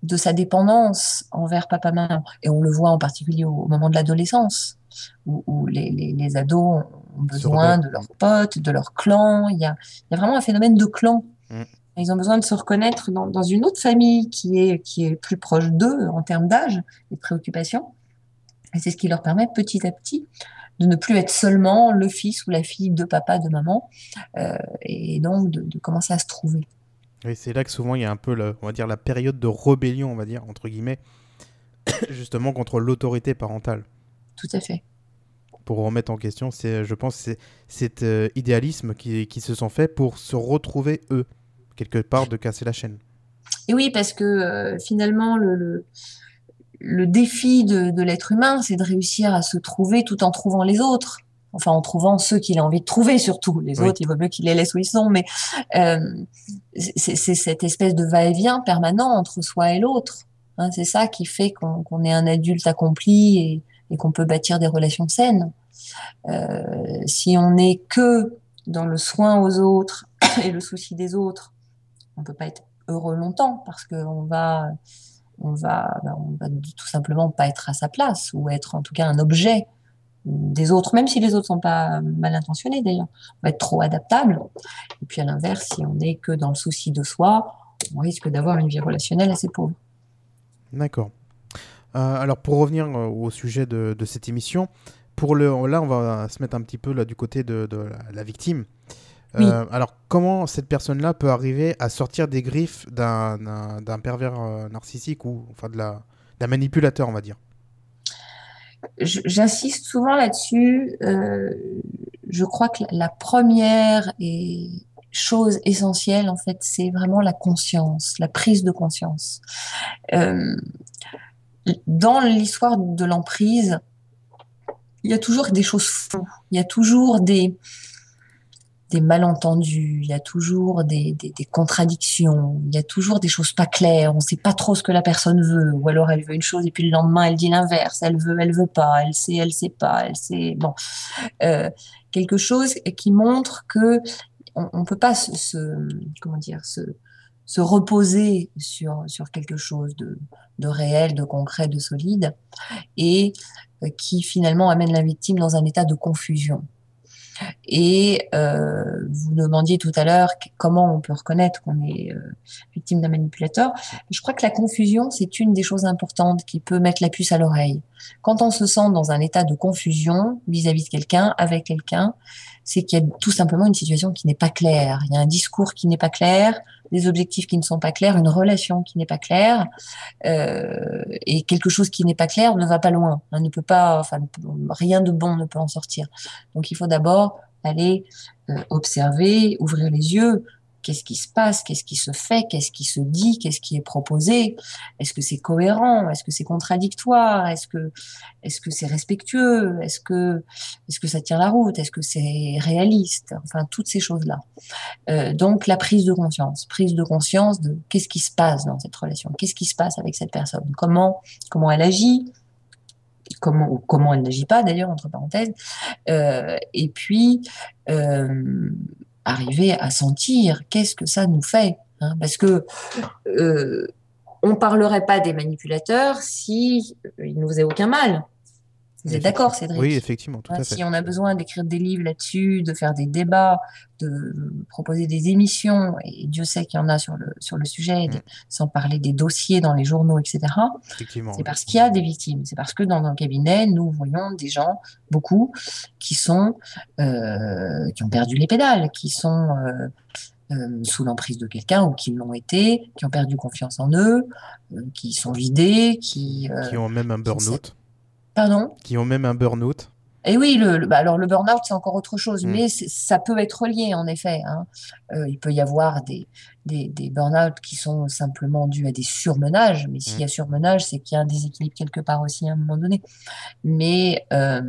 de sa dépendance envers papa-maman. Et on le voit en particulier au, au moment de l'adolescence, où, où les, les, les ados ont besoin de leurs potes, de leur clan. Il y a, il y a vraiment un phénomène de clan. Mm. Ils ont besoin de se reconnaître dans, dans une autre famille qui est, qui est plus proche d'eux en termes d'âge et de préoccupations. Et c'est ce qui leur permet petit à petit de ne plus être seulement le fils ou la fille de papa, de maman, euh, et donc de, de commencer à se trouver. Et c'est là que souvent il y a un peu, le, on va dire, la période de rébellion, on va dire, entre guillemets, justement contre l'autorité parentale. Tout à fait. Pour remettre en question, c'est, je pense, c'est cet euh, idéalisme qui, qui se sont faits pour se retrouver eux, quelque part, de casser la chaîne. Et oui, parce que euh, finalement, le, le, le défi de, de l'être humain, c'est de réussir à se trouver tout en trouvant les autres. Enfin, en trouvant ceux qu'il a envie de trouver, surtout. Les oui. autres, il vaut mieux qu'il les laisse où ils sont. Mais euh, c'est, c'est cette espèce de va-et-vient permanent entre soi et l'autre. Hein, c'est ça qui fait qu'on, qu'on est un adulte accompli et, et qu'on peut bâtir des relations saines. Euh, si on n'est que dans le soin aux autres et le souci des autres, on peut pas être heureux longtemps parce qu'on va, on va, on va tout simplement pas être à sa place ou être en tout cas un objet des autres, même si les autres sont pas mal intentionnés d'ailleurs. On va être trop adaptable. Et puis à l'inverse, si on n'est que dans le souci de soi, on risque d'avoir une vie relationnelle assez pauvre. D'accord. Euh, alors pour revenir au sujet de, de cette émission, pour le, là on va se mettre un petit peu là, du côté de, de la, la victime. Oui. Euh, alors comment cette personne-là peut arriver à sortir des griffes d'un, d'un, d'un pervers euh, narcissique ou enfin de la, d'un manipulateur, on va dire? J'insiste souvent là-dessus. Euh, je crois que la première et chose essentielle, en fait, c'est vraiment la conscience, la prise de conscience. Euh, dans l'histoire de l'emprise, il y a toujours des choses floues, il y a toujours des, des malentendus, il y a toujours des, des, des contradictions, il y a toujours des choses pas claires, on ne sait pas trop ce que la personne veut, ou alors elle veut une chose et puis le lendemain elle dit l'inverse, elle veut, elle veut pas, elle sait, elle sait pas, elle sait, bon, euh, quelque chose qui montre que on, on peut pas se, se comment dire, se, se reposer sur, sur quelque chose de, de réel, de concret, de solide, et euh, qui finalement amène la victime dans un état de confusion. Et euh, vous demandiez tout à l'heure comment on peut reconnaître qu'on est euh, victime d'un manipulateur. Je crois que la confusion, c'est une des choses importantes qui peut mettre la puce à l'oreille. Quand on se sent dans un état de confusion vis-à-vis de quelqu'un, avec quelqu'un, c'est qu'il y a tout simplement une situation qui n'est pas claire. Il y a un discours qui n'est pas clair, des objectifs qui ne sont pas clairs, une relation qui n'est pas claire, euh, et quelque chose qui n'est pas clair ne va pas loin. On ne peut pas, enfin, rien de bon ne peut en sortir. Donc, il faut d'abord aller euh, observer, ouvrir les yeux. Qu'est-ce qui se passe? Qu'est-ce qui se fait? Qu'est-ce qui se dit? Qu'est-ce qui est proposé? Est-ce que c'est cohérent? Est-ce que c'est contradictoire? Est-ce que, est-ce que c'est respectueux? Est-ce que, est-ce que ça tient la route? Est-ce que c'est réaliste? Enfin, toutes ces choses-là. Euh, donc, la prise de conscience. Prise de conscience de qu'est-ce qui se passe dans cette relation? Qu'est-ce qui se passe avec cette personne? Comment, comment elle agit? Comment, ou comment elle n'agit pas, d'ailleurs, entre parenthèses. Euh, et puis, euh, arriver à sentir qu'est-ce que ça nous fait, hein, parce que euh, on parlerait pas des manipulateurs si ils nous faisaient aucun mal. Vous êtes d'accord, Cédric? Oui, effectivement, tout à fait. Si on a besoin d'écrire des livres là-dessus, de faire des débats, de proposer des émissions, et Dieu sait qu'il y en a sur le, sur le sujet, mmh. sans parler des dossiers dans les journaux, et cetera. Effectivement, c'est oui. parce qu'il y a des victimes. C'est parce que dans nos cabinets, nous voyons des gens, beaucoup, qui sont, euh, qui ont perdu les pédales, qui sont euh, euh, sous l'emprise de quelqu'un ou qui l'ont été, qui ont perdu confiance en eux, euh, qui sont vidés, qui... Euh, qui ont même un burn-out. Pardon? Qui ont même un burn-out. Et oui, le, le, bah alors le burn-out, c'est encore autre chose, mmh. mais ça peut être lié, en effet. Hein. Euh, il peut y avoir des, des, des burn-out qui sont simplement dus à des surmenages, mais s'il mmh. y a surmenage, c'est qu'il y a un déséquilibre quelque part aussi à un moment donné. Mais, euh,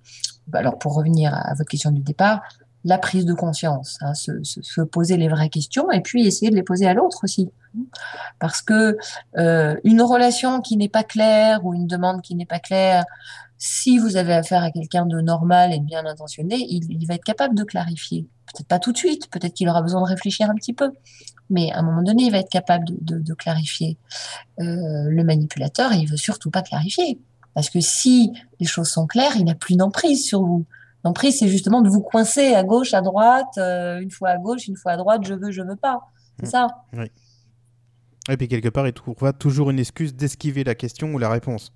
bah alors pour revenir à, à votre question du départ, la prise de conscience, hein, se, se, se poser les vraies questions et puis essayer de les poser à l'autre aussi. Parce que euh, une relation qui n'est pas claire ou une demande qui n'est pas claire, si vous avez affaire à quelqu'un de normal et de bien intentionné, il, il va être capable de clarifier peut-être pas tout de suite, peut-être qu'il aura besoin de réfléchir un petit peu, mais à un moment donné, il va être capable de, de, de clarifier. Euh, le manipulateur, il veut surtout pas clarifier. Parce que si les choses sont claires, il n'a plus d'emprise sur vous. L'emprise, c'est justement de vous coincer à gauche, à droite, euh, une fois à gauche, une fois à droite, je veux, je veux pas. C'est Mmh. ça. Oui. Et puis quelque part, il trouvera toujours une excuse d'esquiver la question ou la réponse.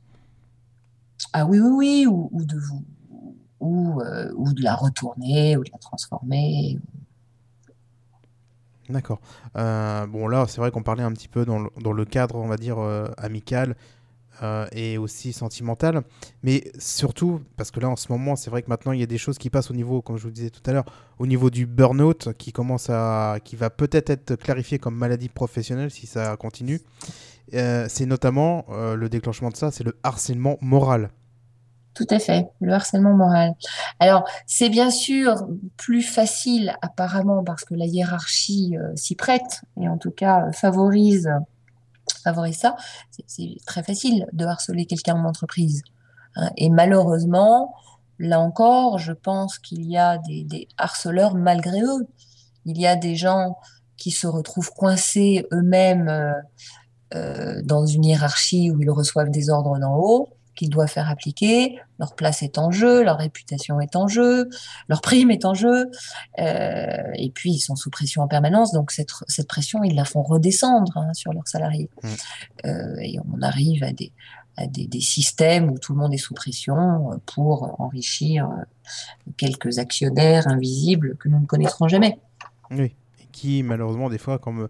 Ah oui, oui, oui, ou, ou de vous, ou, euh, ou de la retourner, ou de la transformer. D'accord. Euh, bon, là, c'est vrai qu'on parlait un petit peu dans le, dans le cadre, on va dire, euh, amical euh, et aussi sentimental. Mais surtout, parce que là, en ce moment, c'est vrai que maintenant, il y a des choses qui passent au niveau, comme je vous disais tout à l'heure, au niveau du burn-out, qui commence à, qui va peut-être être clarifié comme maladie professionnelle si ça continue. Euh, c'est notamment, euh, le déclenchement de ça, c'est le harcèlement moral. Tout à fait, le harcèlement moral. Alors, c'est bien sûr plus facile apparemment parce que la hiérarchie euh, s'y prête et en tout cas euh, favorise, favorise ça. C'est c'est très facile de harceler quelqu'un en entreprise, hein. Et malheureusement, là encore, je pense qu'il y a des, des harceleurs malgré eux. Il y a des gens qui se retrouvent coincés eux-mêmes euh, euh, dans une hiérarchie où ils reçoivent des ordres d'en haut qu'ils doivent faire appliquer, leur place est en jeu, leur réputation est en jeu, leur prime est en jeu, euh, et puis ils sont sous pression en permanence, donc cette, cette pression, ils la font redescendre hein, sur leurs salariés. Mm. Euh, et on arrive à des, à des, des systèmes où tout le monde est sous pression pour enrichir quelques actionnaires invisibles que nous ne connaîtrons jamais. Oui. Et qui, malheureusement, des fois, comme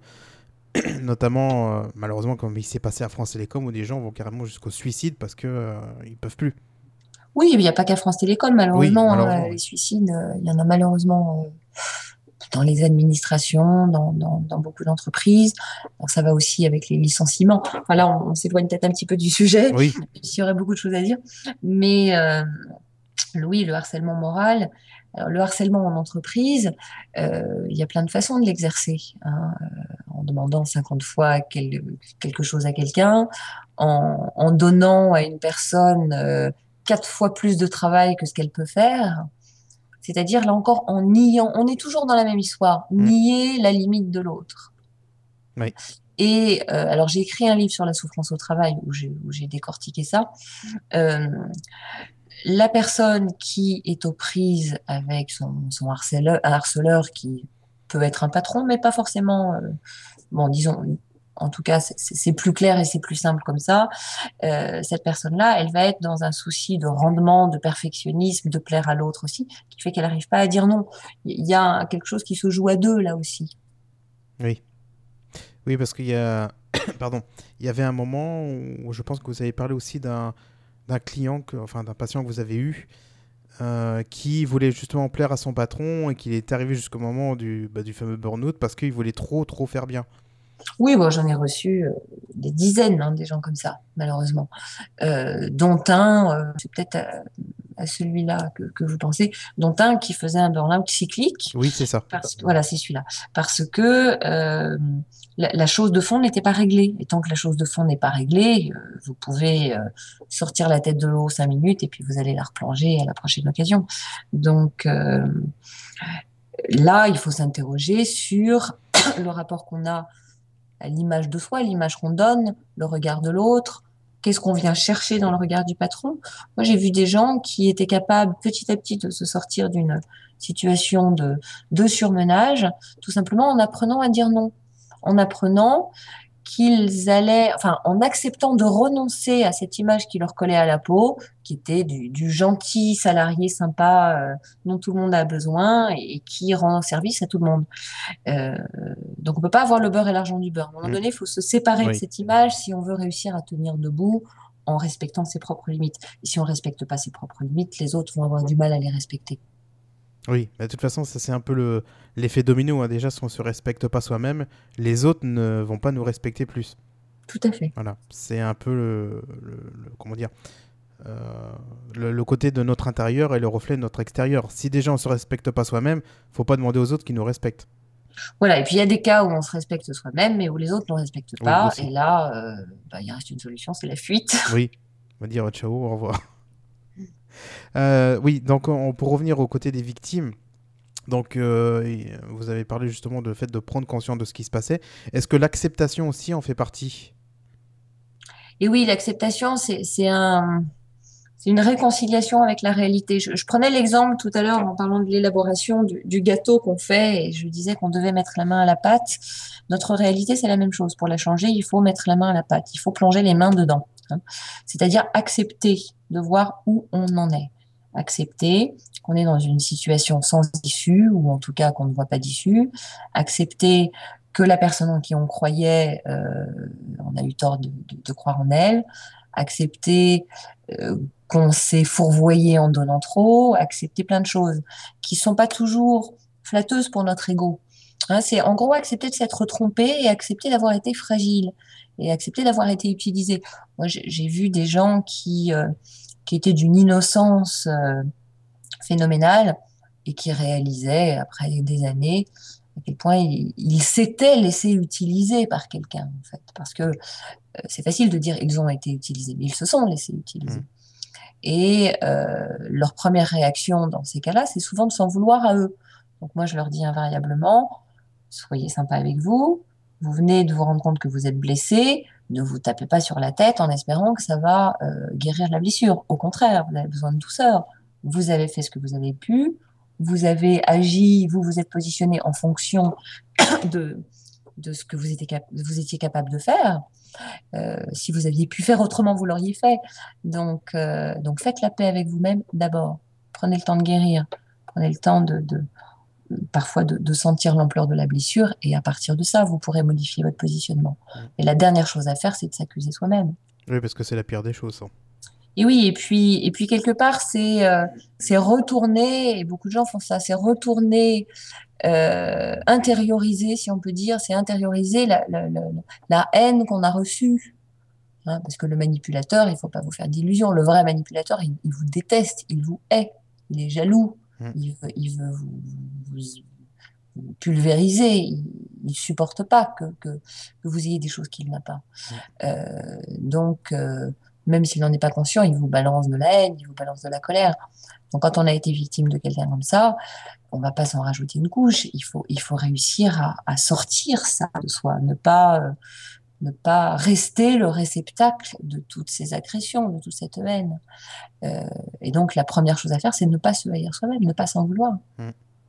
notamment, euh, malheureusement, comme il s'est passé à France Télécom, où des gens vont carrément jusqu'au suicide parce que euh, ils peuvent plus. Oui, il n'y a pas qu'à France Télécom, Oui, malheureusement. Hein, malheureusement, oui. les suicides, euh, il y en a malheureusement euh, dans les administrations, dans, dans, dans beaucoup d'entreprises. Donc, ça va aussi avec les licenciements. Enfin, là, on, on s'éloigne peut-être un petit peu du sujet. Oui, Il y aurait beaucoup de choses à dire. Mais euh, oui, le harcèlement moral. Alors, le harcèlement en entreprise, euh, il y a plein de façons de l'exercer, hein, euh, en demandant cinquante fois quel, quelque chose à quelqu'un, en, en donnant à une personne euh, quatre fois plus de travail que ce qu'elle peut faire. C'est-à-dire, là encore, en niant, on est toujours dans la même histoire, mm. nier la limite de l'autre. Oui. Et euh, alors, j'ai écrit un livre sur la souffrance au travail où j'ai, où j'ai décortiqué ça. Euh, la personne qui est aux prises avec son, son harceleur, un harceleur qui peut être un patron, mais pas forcément, euh, bon, disons, en tout cas, c'est, c'est plus clair et c'est plus simple comme ça. Euh, cette personne-là, elle va être dans un souci de rendement, de perfectionnisme, de plaire à l'autre aussi, qui fait qu'elle n'arrive pas à dire non. Il y a quelque chose qui se joue à deux là aussi. Oui. Oui, parce qu'il y a, pardon, il y avait un moment où je pense que vous avez parlé aussi d'un d'un client, que, enfin d'un patient que vous avez eu, euh, qui voulait justement plaire à son patron et qu'il est arrivé jusqu'au moment du, bah, du fameux burn-out parce qu'il voulait trop, trop faire bien. Oui, bon, j'en ai reçu euh, des dizaines, hein, des gens comme ça, malheureusement. Euh, dont un, euh, c'est peut-être à, à celui-là que, que vous pensez, dont un qui faisait un burn-out cyclique. Oui, c'est ça. Parce, voilà, c'est celui-là. Parce que euh, la, la chose de fond n'était pas réglée. Et tant que la chose de fond n'est pas réglée, euh, vous pouvez euh, sortir la tête de l'eau cinq minutes et puis vous allez la replonger à la prochaine occasion. Donc euh, là, il faut s'interroger sur le rapport qu'on a à l'image de soi, l'image qu'on donne, le regard de l'autre. Qu'est-ce qu'on vient chercher dans le regard du patron? Moi, j'ai vu des gens qui étaient capables petit à petit de se sortir d'une situation de, de surmenage, tout simplement en apprenant à dire non, en apprenant qu'ils allaient, enfin, en acceptant de renoncer à cette image qui leur collait à la peau, qui était du, du gentil salarié sympa euh, dont tout le monde a besoin et, et qui rend service à tout le monde. Euh, donc on peut pas avoir le beurre et l'argent du beurre. À un moment Mm. donné, il faut se séparer de Oui. cette image si on veut réussir à tenir debout en respectant ses propres limites. Et si on respecte pas ses propres limites, les autres vont avoir du mal à les respecter. Oui, mais de toute façon, ça c'est un peu le, l'effet domino, hein. Déjà, si on ne se respecte pas soi-même, les autres ne vont pas nous respecter plus. Tout à fait. Voilà, c'est un peu le, le, le- comment dire, euh, le, le côté de notre intérieur et le reflet de notre extérieur. Si déjà on ne se respecte pas soi-même, faut pas demander aux autres qui nous respectent. Voilà. Et puis il y a des cas où on se respecte soi-même, mais où les autres ne nous respectent Oui, pas. aussi. Et là, euh, bah, il reste une solution, c'est la fuite. Oui, on va dire ciao, au revoir. Euh, oui, donc on, pour revenir aux côtés des victimes, Donc, euh, et vous avez parlé justement du fait de prendre conscience de ce qui se passait. Est-ce que l'acceptation aussi en fait partie? Et oui, l'acceptation, c'est, c'est un, c'est une réconciliation avec la réalité. Je, je prenais l'exemple tout à l'heure en parlant de l'élaboration du, du gâteau qu'on fait et je disais qu'on devait mettre la main à la pâte. Notre réalité, c'est la même chose. Pour la changer, il faut mettre la main à la pâte. Il faut plonger les mains dedans, hein. C'est-à-dire accepter de voir où on en est. Accepter qu'on est dans une situation sans issue ou en tout cas qu'on ne voit pas d'issue. Accepter que la personne en qui on croyait, euh, on a eu tort de, de, de croire en elle. Accepter euh, qu'on s'est fourvoyé en donnant trop, accepter plein de choses qui sont pas toujours flatteuses pour notre ego. Hein, c'est en gros accepter de s'être trompé et accepter d'avoir été fragile et accepter d'avoir été utilisé. Moi, j'ai, j'ai vu des gens qui euh, qui étaient d'une innocence euh, phénoménale et qui réalisaient après des années à quel point ils, ils s'étaient laissés utiliser par quelqu'un en fait, parce que euh, c'est facile de dire ils ont été utilisés, mais ils se sont laissés utiliser. Mmh. Et euh, leur première réaction dans ces cas-là, c'est souvent de s'en vouloir à eux. Donc moi, je leur dis invariablement, soyez sympa avec vous, vous venez de vous rendre compte que vous êtes blessé, ne vous tapez pas sur la tête en espérant que ça va euh, guérir la blessure. Au contraire, vous avez besoin de douceur. Vous avez fait ce que vous avez pu, vous avez agi, vous vous êtes positionné en fonction de, de ce que vous étiez, cap- vous étiez capable de faire. Euh, si vous aviez pu faire autrement, vous l'auriez fait. Donc, euh, donc faites la paix avec vous-même d'abord. Prenez le temps de guérir. Prenez le temps de, de parfois de, de sentir l'ampleur de la blessure et à partir de ça, vous pourrez modifier votre positionnement. Mmh. Et la dernière chose à faire, c'est de s'accuser soi-même. Oui, parce que c'est la pire des choses, ça. Et oui, et puis, et puis quelque part, c'est euh, c'est retourner, et beaucoup de gens font ça, c'est retourner, euh, intérioriser, si on peut dire, c'est intérioriser la, la, la, la haine qu'on a reçue. Hein, parce que le manipulateur, il ne faut pas vous faire d'illusions. Le vrai manipulateur, il, il vous déteste, il vous hait, il est jaloux, Mmh. il veut, il veut vous, vous, vous pulvériser, il ne supporte pas que, que, que vous ayez des choses qu'il n'a pas. Mmh. Euh, donc, euh, même s'il n'en est pas conscient, il vous balance de la haine, il vous balance de la colère. Donc, quand on a été victime de quelqu'un comme ça, on ne va pas s'en rajouter une couche. Il faut, il faut réussir à, à sortir ça de soi, ne pas... Euh, ne pas rester le réceptacle de toutes ces agressions, de toute cette haine. Euh, et donc, la première chose à faire, c'est de ne pas se haïr soi-même, ne pas s'en vouloir. Mmh.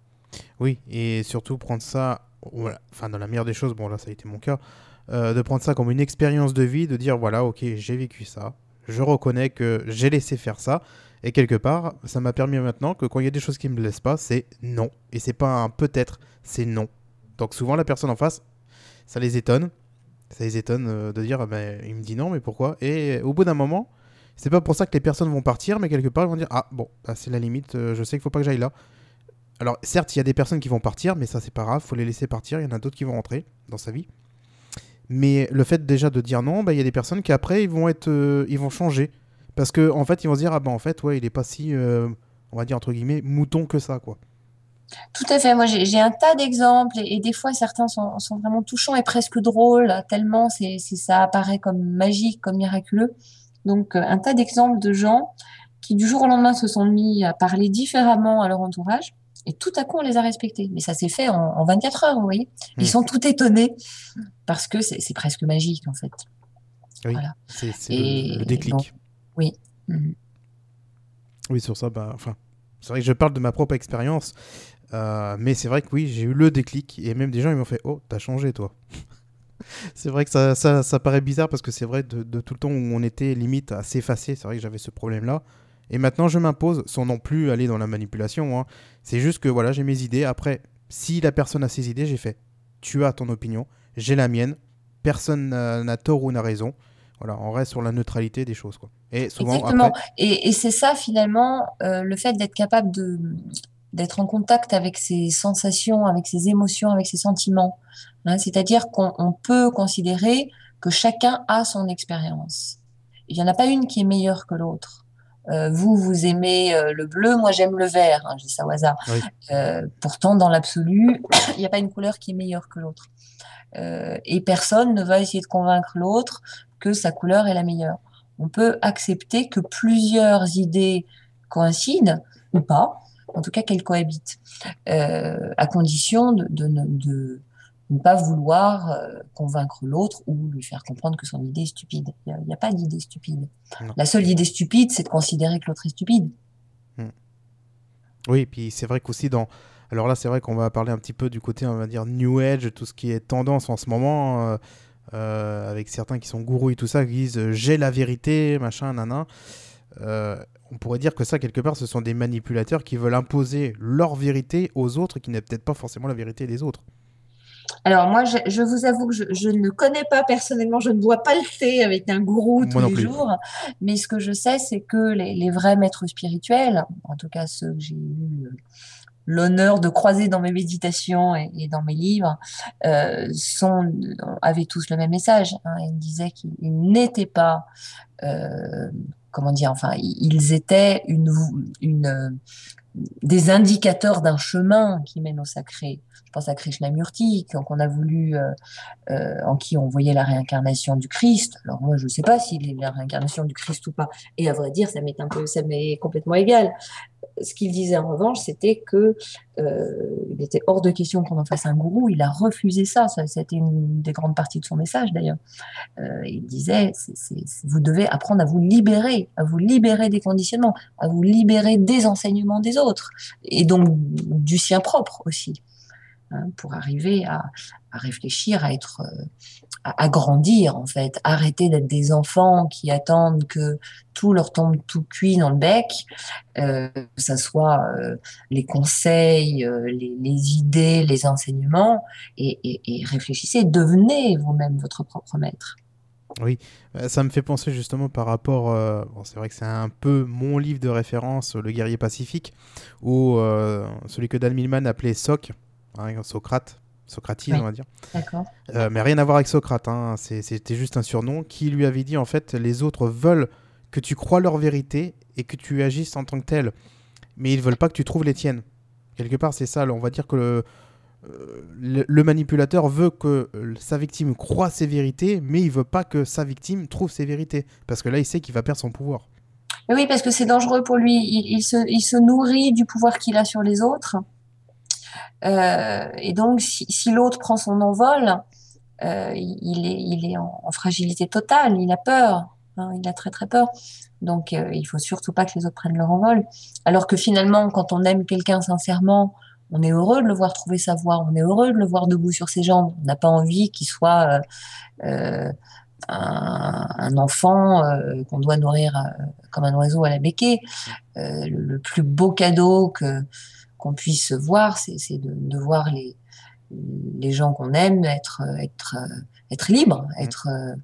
Oui, et surtout prendre ça, voilà, enfin dans la meilleure des choses, bon là ça a été mon cas, euh, de prendre ça comme une expérience de vie, de dire voilà, ok, j'ai vécu ça, je reconnais que j'ai laissé faire ça, et quelque part, ça m'a permis maintenant que quand il y a des choses qui me blessent pas, c'est non, et c'est pas un peut-être, c'est non. Donc souvent la personne en face, ça les étonne, ça les étonne euh, de dire ah ben, il me dit non, mais pourquoi? Et au bout d'un moment, c'est pas pour ça que les personnes vont partir, mais quelque part ils vont dire ah bon, bah, c'est la limite, euh, je sais qu'il faut pas que j'aille là. Alors certes, il y a des personnes qui vont partir, mais ça c'est pas grave, faut les laisser partir, il y en a d'autres qui vont rentrer dans sa vie. Mais le fait déjà de dire non, bah il y a des personnes qui après ils vont être euh, ils vont changer parce que en fait, ils vont se dire ah bah en fait, ouais, il est pas si euh, on va dire entre guillemets mouton que ça quoi. Tout à fait. Moi, j'ai j'ai un tas d'exemples et, et des fois, certains sont, sont vraiment touchants et presque drôles, tellement c'est, c'est, ça apparaît comme magique, comme miraculeux. Donc, euh, un tas d'exemples de gens qui, du jour au lendemain, se sont mis à parler différemment à leur entourage et tout à coup, on les a respectés. Mais ça s'est fait en, en vingt-quatre heures, vous voyez. Ils Hmm. sont tout étonnés parce que c'est c'est presque magique, en fait. Oui, Voilà. c'est c'est le, Et le déclic. bon, oui. Mhm. Oui, sur ça, bah enfin, c'est vrai que je parle de ma propre expérience, euh, mais c'est vrai que oui, j'ai eu le déclic et même des gens ils m'ont fait oh t'as changé toi. C'est vrai que ça, ça, ça paraît bizarre parce que c'est vrai de, de tout le temps où on était limite à s'effacer, c'est vrai que j'avais ce problème-là. Et maintenant je m'impose sans non plus aller dans la manipulation, hein. C'est juste que voilà, j'ai mes idées. Après, si la personne a ses idées, j'ai fait tu as ton opinion, j'ai la mienne, personne n'a, n'a tort ou n'a raison. Voilà, on reste sur la neutralité des choses quoi. Et souvent Exactement. après, Et, et c'est ça, finalement, euh, le fait d'être capable de, d'être en contact avec ses sensations, avec ses émotions, avec ses sentiments. Hein, c'est-à-dire qu'on on peut considérer que chacun a son expérience. Il n'y en a pas une qui est meilleure que l'autre. Euh, vous, vous aimez euh, le bleu, moi j'aime le vert, hein, je dis ça au hasard. oui. Euh, pourtant, dans l'absolu, il n'y a pas une couleur qui est meilleure que l'autre. Euh, et personne ne va essayer de convaincre l'autre que sa couleur est la meilleure. On peut accepter que plusieurs idées coïncident ou pas, en tout cas qu'elles cohabitent, euh, à condition de, de, de, de ne pas vouloir euh, convaincre l'autre ou lui faire comprendre que son idée est stupide. Il n'y a, a pas d'idée stupide. Non. La seule idée stupide, c'est de considérer que l'autre est stupide. Hmm. Oui, et puis c'est vrai qu'aussi dans... Alors là, c'est vrai qu'on va parler un petit peu du côté, on va dire, New Age, tout ce qui est tendance en ce moment, euh, euh, avec certains qui sont gourous et tout ça, qui disent euh, « j'ai la vérité », machin, nanan. Euh, on pourrait dire que ça, quelque part, ce sont des manipulateurs qui veulent imposer leur vérité aux autres, qui n'est peut-être pas forcément la vérité des autres. Alors moi, je, je vous avoue que je, je ne connais pas personnellement, je ne bois pas le thé avec un gourou Moi tous non les plus. jours, mais ce que je sais, c'est que les, les vrais maîtres spirituels, en tout cas ceux que j'ai eu l'honneur de croiser dans mes méditations et, et dans mes livres, euh, sont, avaient tous le même message. Hein. Ils disaient qu'ils n'étaient pas, euh, comment dire, enfin, ils étaient une, une, des indicateurs d'un chemin qui mène au sacré. Je pense à Krishnamurti, qu'on a voulu, euh, euh, en qui on voyait la réincarnation du Christ. Alors moi, je ne sais pas s'il est la réincarnation du Christ ou pas. Et à vrai dire, ça m'est un peu, ça m'est complètement égal. Ce qu'il disait en revanche, c'était que euh, il était hors de question qu'on en fasse un gourou. Il a refusé ça. Ça, c'était une des grandes parties de son message d'ailleurs. Euh, il disait, c'est, c'est, vous devez apprendre à vous libérer, à vous libérer des conditionnements, à vous libérer des enseignements des autres, et donc du sien propre aussi, hein, pour arriver à, à réfléchir, à être, euh, à, à grandir en fait, arrêter d'être des enfants qui attendent que tout leur tombe tout cuit dans le bec, euh, que ça soit euh, les conseils, euh, les, les idées, les enseignements, et, et, et réfléchissez, devenez vous-même votre propre maître. Oui, euh, ça me fait penser justement par rapport, euh, bon, c'est vrai que c'est un peu mon livre de référence, Le Guerrier Pacifique, où euh, celui que Dan Millman appelait Soc, hein, Socrate, Socratine Oui, on va dire, d'accord. euh, mais rien à voir avec Socrate, hein, c'est, c'était juste un surnom, qui lui avait dit en fait les autres veulent que tu crois leur vérité et que tu agisses en tant que tel, mais ils veulent pas que tu trouves les tiennes. Quelque part c'est ça, on va dire que le, Le, le manipulateur veut que euh, sa victime croie ses vérités, mais il veut pas que sa victime trouve ses vérités, parce que là, il sait qu'il va perdre son pouvoir. Mais oui, parce que c'est dangereux pour lui. Il, il se, il se nourrit du pouvoir qu'il a sur les autres. Euh, et donc, si, si l'autre prend son envol, euh, il est, il est en, en fragilité totale. Il a peur. Hein, il a très, très peur. Donc, euh, il faut surtout pas que les autres prennent leur envol. Alors que finalement, quand on aime quelqu'un sincèrement, on est heureux de le voir trouver sa voie. On est heureux de le voir debout sur ses jambes. On n'a pas envie qu'il soit... Euh, euh, un, un enfant euh, qu'on doit nourrir euh, comme un oiseau à la béquée. Euh, le, le plus beau cadeau que qu'on puisse voir, c'est, c'est de, de voir les, les gens qu'on aime être, être, être libres, être... Euh...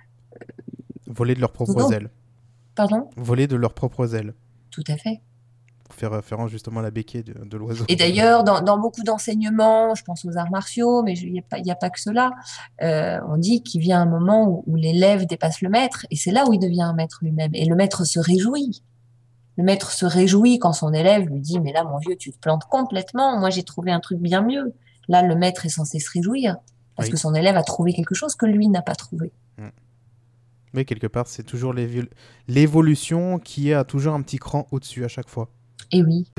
Voler de leurs propres Non. ailes. Pardon ? Voler de leurs propres ailes. Tout à fait. Pour faire référence justement à la béquille de, de l'oiseau. Et d'ailleurs, dans, dans beaucoup d'enseignements, je pense aux arts martiaux, mais il n'y a pas, il n'y a pas que cela, euh, on dit qu'il vient un moment où, où l'élève dépasse le maître, et c'est là où il devient un maître lui-même. Et le maître se réjouit. Le maître se réjouit quand son élève lui dit « Mais là, mon vieux, tu te plantes complètement. Moi, j'ai trouvé un truc bien mieux. » Là, le maître est censé se réjouir parce Oui. que son élève a trouvé quelque chose que lui n'a pas trouvé. Mmh. Mais quelque part, c'est toujours l'évo- l'évolution qui est à toujours un petit cran au-dessus à chaque fois. Et oui.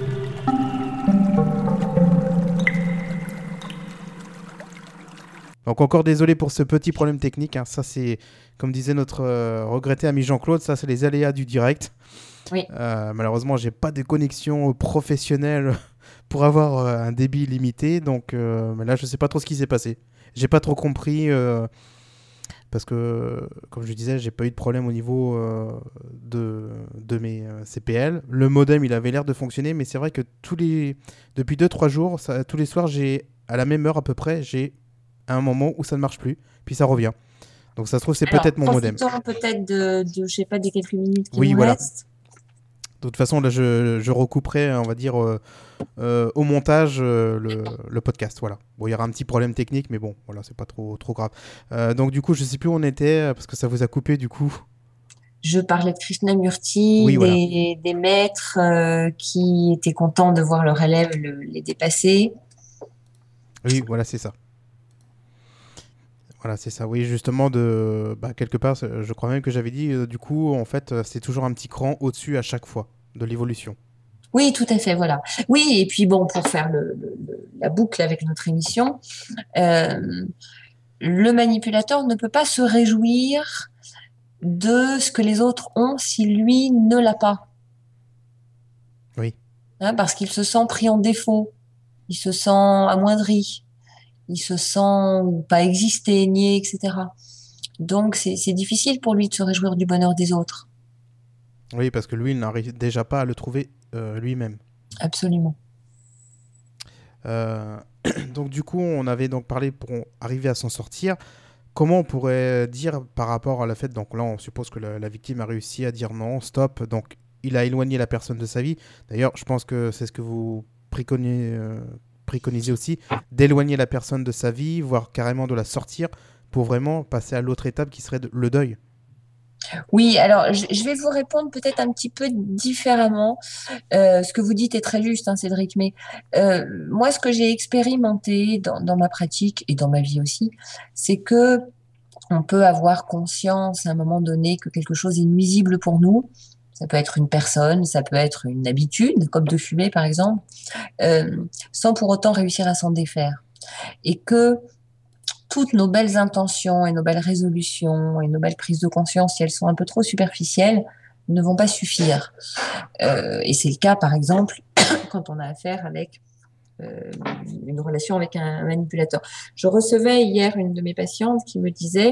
Donc encore désolé pour ce petit problème technique. Hein. Ça, c'est, comme disait notre euh, regretté ami Jean-Claude, ça, c'est les aléas du direct. Oui. Euh, malheureusement, j'ai pas de connexion professionnelle pour avoir euh, un débit limité. Donc euh, mais là, je sais pas trop ce qui s'est passé. J'ai pas trop compris euh, parce que, comme je disais, j'ai pas eu de problème au niveau euh, de, de mes euh, C P L. Le modem, il avait l'air de fonctionner, mais c'est vrai que tous les, depuis deux trois jours, ça, tous les soirs, j'ai à la même heure à peu près, j'ai un moment où ça ne marche plus, puis ça revient. Donc ça se trouve, c'est Alors, peut-être mon modem. profitons peut-être de, de, je sais pas, des quelques minutes qui Oui, nous voilà. restent. De toute façon, là, je, je recouperai, on va dire, euh, euh, au montage euh, le, le podcast. Voilà. Bon, il y aura un petit problème technique, mais bon, voilà, c'est pas trop, trop grave. Euh, donc, du coup, je sais plus où on était, parce que ça vous a coupé, du coup. Je parlais de Krishnamurti, Oui, voilà. des, des maîtres euh, qui étaient contents de voir leurs élèves le, les dépasser. Oui, voilà, c'est ça. Voilà, c'est ça. Oui, justement, de bah, quelque part, je crois même que j'avais dit, euh, du coup, en fait, c'est toujours un petit cran au-dessus à chaque fois de l'évolution. Oui, tout à fait, voilà. Oui, et puis bon, pour faire le, le- le- la boucle avec notre émission, euh, le manipulateur ne peut pas se réjouir de ce que les autres ont si lui ne l'a pas, Oui. hein, parce qu'il se sent pris en défaut, il se sent amoindri, il se sent pas exister, nié, et cetera. Donc c'est c'est difficile pour lui de se réjouir du bonheur des autres. Oui, parce que lui, il n'arrive déjà pas à le trouver euh, lui-même. Absolument. Euh, donc du coup, on avait donc parlé pour arriver à s'en sortir. Comment on pourrait dire par rapport à la fait, donc là on suppose que la, la victime a réussi à dire non, stop, donc il a éloigné la personne de sa vie. D'ailleurs, je pense que c'est ce que vous préconisez, euh, préconisez aussi, d'éloigner la personne de sa vie, voire carrément de la sortir pour vraiment passer à l'autre étape qui serait de- le deuil. Oui, alors je, je vais vous répondre peut-être un petit peu différemment. Euh, ce que vous dites est très juste, hein, Cédric, mais euh, moi, ce que j'ai expérimenté dans, dans ma pratique et dans ma vie aussi, c'est que on peut avoir conscience à un moment donné que quelque chose est nuisible pour nous. Ça peut être une personne, ça peut être une habitude, comme de fumer par exemple, euh, sans pour autant réussir à s'en défaire. Et que toutes nos belles intentions et nos belles résolutions et nos belles prises de conscience, si elles sont un peu trop superficielles, ne vont pas suffire. Euh, et c'est le cas, par exemple, quand on a affaire avec euh, une relation avec un manipulateur. Je recevais hier une de mes patientes qui me disait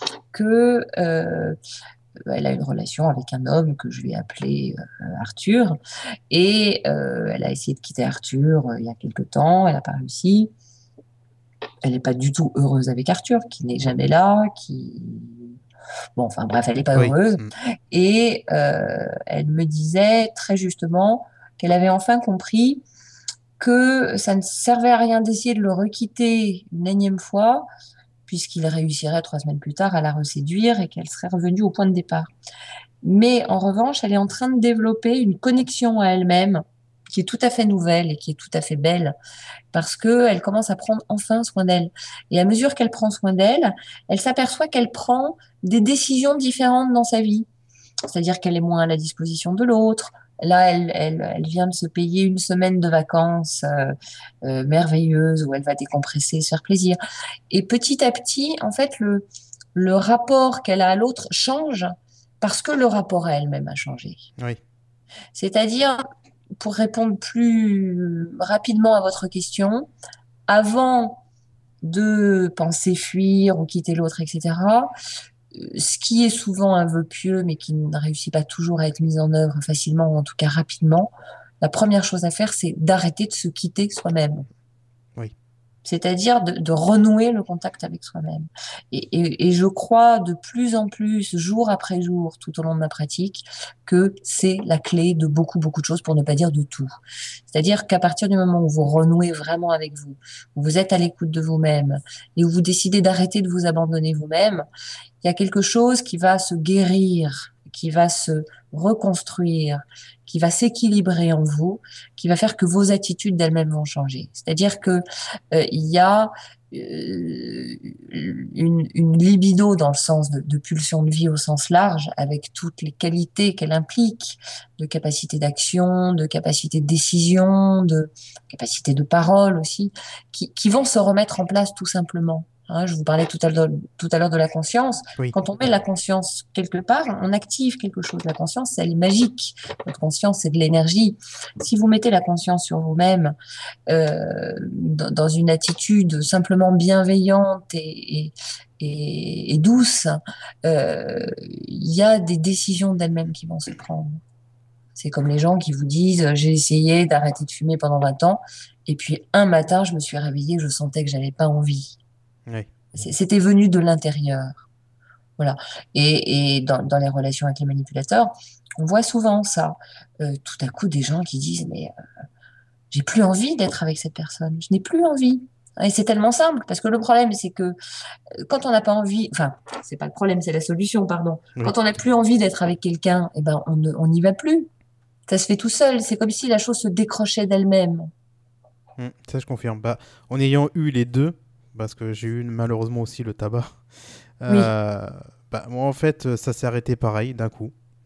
que euh, elle a une relation avec un homme que je vais appeler euh, Arthur, et euh, elle a essayé de quitter Arthur euh, il y a quelque temps, elle n'a pas réussi. Elle n'est pas du tout heureuse avec Arthur, qui n'est jamais là, qui bon, enfin bref, elle n'est pas Oui. heureuse. Mm. Et euh, elle me disait très justement qu'elle avait enfin compris que ça ne servait à rien d'essayer de le requitter une énième fois, puisqu'il réussirait trois semaines plus tard à la reséduire et qu'elle serait revenue au point de départ. Mais en revanche, elle est en train de développer une connexion à elle-même qui est tout à fait nouvelle et qui est tout à fait belle, parce que elle commence à prendre enfin soin d'elle. Et à mesure qu'elle prend soin d'elle, elle s'aperçoit qu'elle prend des décisions différentes dans sa vie. C'est-à-dire qu'elle est moins à la disposition de l'autre. Là, elle, elle, elle vient de se payer une semaine de vacances euh, euh, merveilleuse où elle va décompresser, se faire plaisir. Et petit à petit, en fait, le, le rapport qu'elle a à l'autre change parce que le rapport à elle-même a changé. Oui. C'est-à-dire, pour répondre plus rapidement à votre question, avant de penser fuir ou quitter l'autre, et cetera, ce qui est souvent un vœu pieux, mais qui ne réussit pas toujours à être mis en œuvre facilement, ou en tout cas rapidement, la première chose à faire, c'est d'arrêter de se quitter soi-même. Oui. C'est-à-dire de, de renouer le contact avec soi-même. Et, et, et je crois de plus en plus, jour après jour, tout au long de ma pratique, que c'est la clé de beaucoup, beaucoup de choses, pour ne pas dire de tout. C'est-à-dire qu'à partir du moment où vous renouez vraiment avec vous, où vous êtes à l'écoute de vous-même, et où vous décidez d'arrêter de vous abandonner vous-même, il y a quelque chose qui va se guérir, qui va se reconstruire, qui va s'équilibrer en vous, qui va faire que vos attitudes d'elles-mêmes vont changer. C'est-à-dire que euh, il y a euh, une, une libido dans le sens de, de pulsion de vie au sens large, avec toutes les qualités qu'elle implique, de capacité d'action, de capacité de décision, de capacité de parole aussi, qui, qui vont se remettre en place tout simplement. Hein, je vous parlais tout à l'heure, tout à l'heure de la conscience. Oui. Quand on met la conscience quelque part, on active quelque chose. La conscience, elle est magique. Votre conscience, c'est de l'énergie. Si vous mettez la conscience sur vous-même, euh, dans, dans une attitude simplement bienveillante et, et, et, et douce, euh, il y a des décisions d'elles-mêmes qui vont se prendre. C'est comme les gens qui vous disent, j'ai essayé d'arrêter de fumer pendant vingt ans, et puis un matin, je me suis réveillée, je sentais que j'avais pas envie. Oui. C'était venu de l'intérieur. Voilà. Et, et dans, dans les relations avec les manipulateurs, on voit souvent ça. Euh, tout à coup, des gens qui disent, mais euh, j'ai plus envie d'être avec cette personne. Je n'ai plus envie. Et c'est tellement simple, parce que le problème, c'est que euh, quand on n'a pas envie, enfin, c'est pas le problème, c'est la solution, pardon. Oui. Quand on n'a plus envie d'être avec quelqu'un, eh ben, on ne- on n'y va plus. Ça se fait tout seul. C'est comme si la chose se décrochait d'elle-même. Mm, ça, je confirme. Bah, en ayant eu les deux, parce que j'ai eu malheureusement aussi le tabac, Oui, euh, bah, moi, en fait, ça s'est arrêté pareil, d'un coup.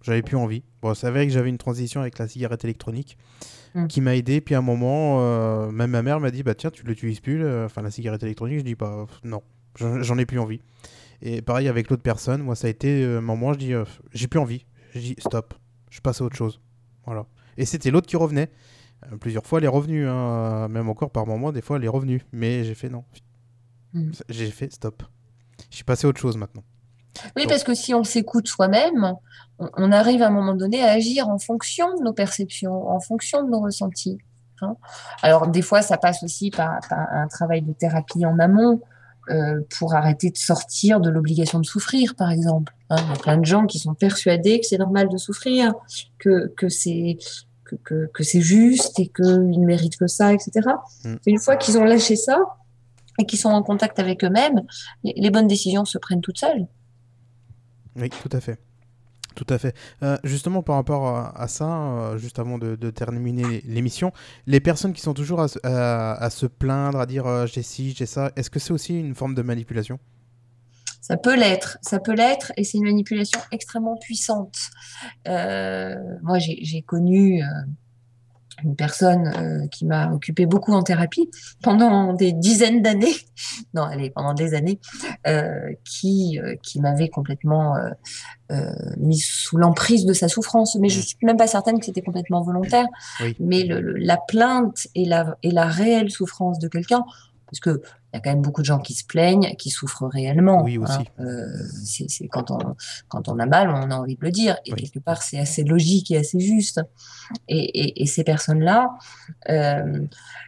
J'avais plus envie. Bon, c'est vrai que j'avais une transition avec la cigarette électronique Mm. qui m'a aidé. Puis à un moment, euh, même ma mère m'a dit bah tiens, tu l'utilises plus, le- enfin la cigarette électronique. Je dis bah non, j'en j'en ai plus envie. Et pareil avec l'autre personne, moi ça a été euh, un moment, je dis euh, j'ai plus envie. Je dis stop, je passe à autre chose. Voilà. Et c'était l'autre qui revenait. Euh, plusieurs fois, elle est revenue, hein, même encore par moment, des fois elle est revenue. Mais j'ai fait non, Mm. j'ai fait stop. Je suis passé à autre chose maintenant. Oui, Donc, parce que si on s'écoute soi-même, on, on arrive à un moment donné à agir en fonction de nos perceptions, en fonction de nos ressentis. Hein. Alors, des fois, ça passe aussi par, par un travail de thérapie en amont euh, pour arrêter de sortir de l'obligation de souffrir, par exemple. Hein. Il y a plein de gens qui sont persuadés que c'est normal de souffrir, que, que c'est que, que, que c'est juste et qu'ils ne méritent que ça, et cetera. mm, Une fois qu'ils ont lâché ça et qu'ils sont en contact avec eux-mêmes, les, les bonnes décisions se prennent toutes seules. oui, tout à fait. Tout à fait. Euh, justement, par rapport à, à ça, euh, juste avant de, de terminer l'émission, les personnes qui sont toujours à, se- à- à se plaindre, à dire euh, j'ai ci, j'ai ça, est-ce que c'est aussi une forme de manipulation? Ça peut l'être, ça peut l'être, et c'est une manipulation extrêmement puissante. Euh, moi, j'ai j'ai connu euh, une personne euh, qui m'a occupé beaucoup en thérapie pendant des dizaines d'années, non, allez, pendant des années, euh, qui euh, qui m'avait complètement euh, euh, mise sous l'emprise de sa souffrance. Mais je Mm. suis même pas certaine que c'était complètement volontaire. Oui, Mais le, le- la plainte et la, et la réelle souffrance de quelqu'un, parce que il y a quand même beaucoup de gens qui se plaignent, qui souffrent réellement. oui Hein. aussi. Euh, c'est, c'est quand on quand on a mal, on a envie de le dire. Et Oui. quelque part, c'est assez logique et assez juste. Et, et, et ces personnes-là euh,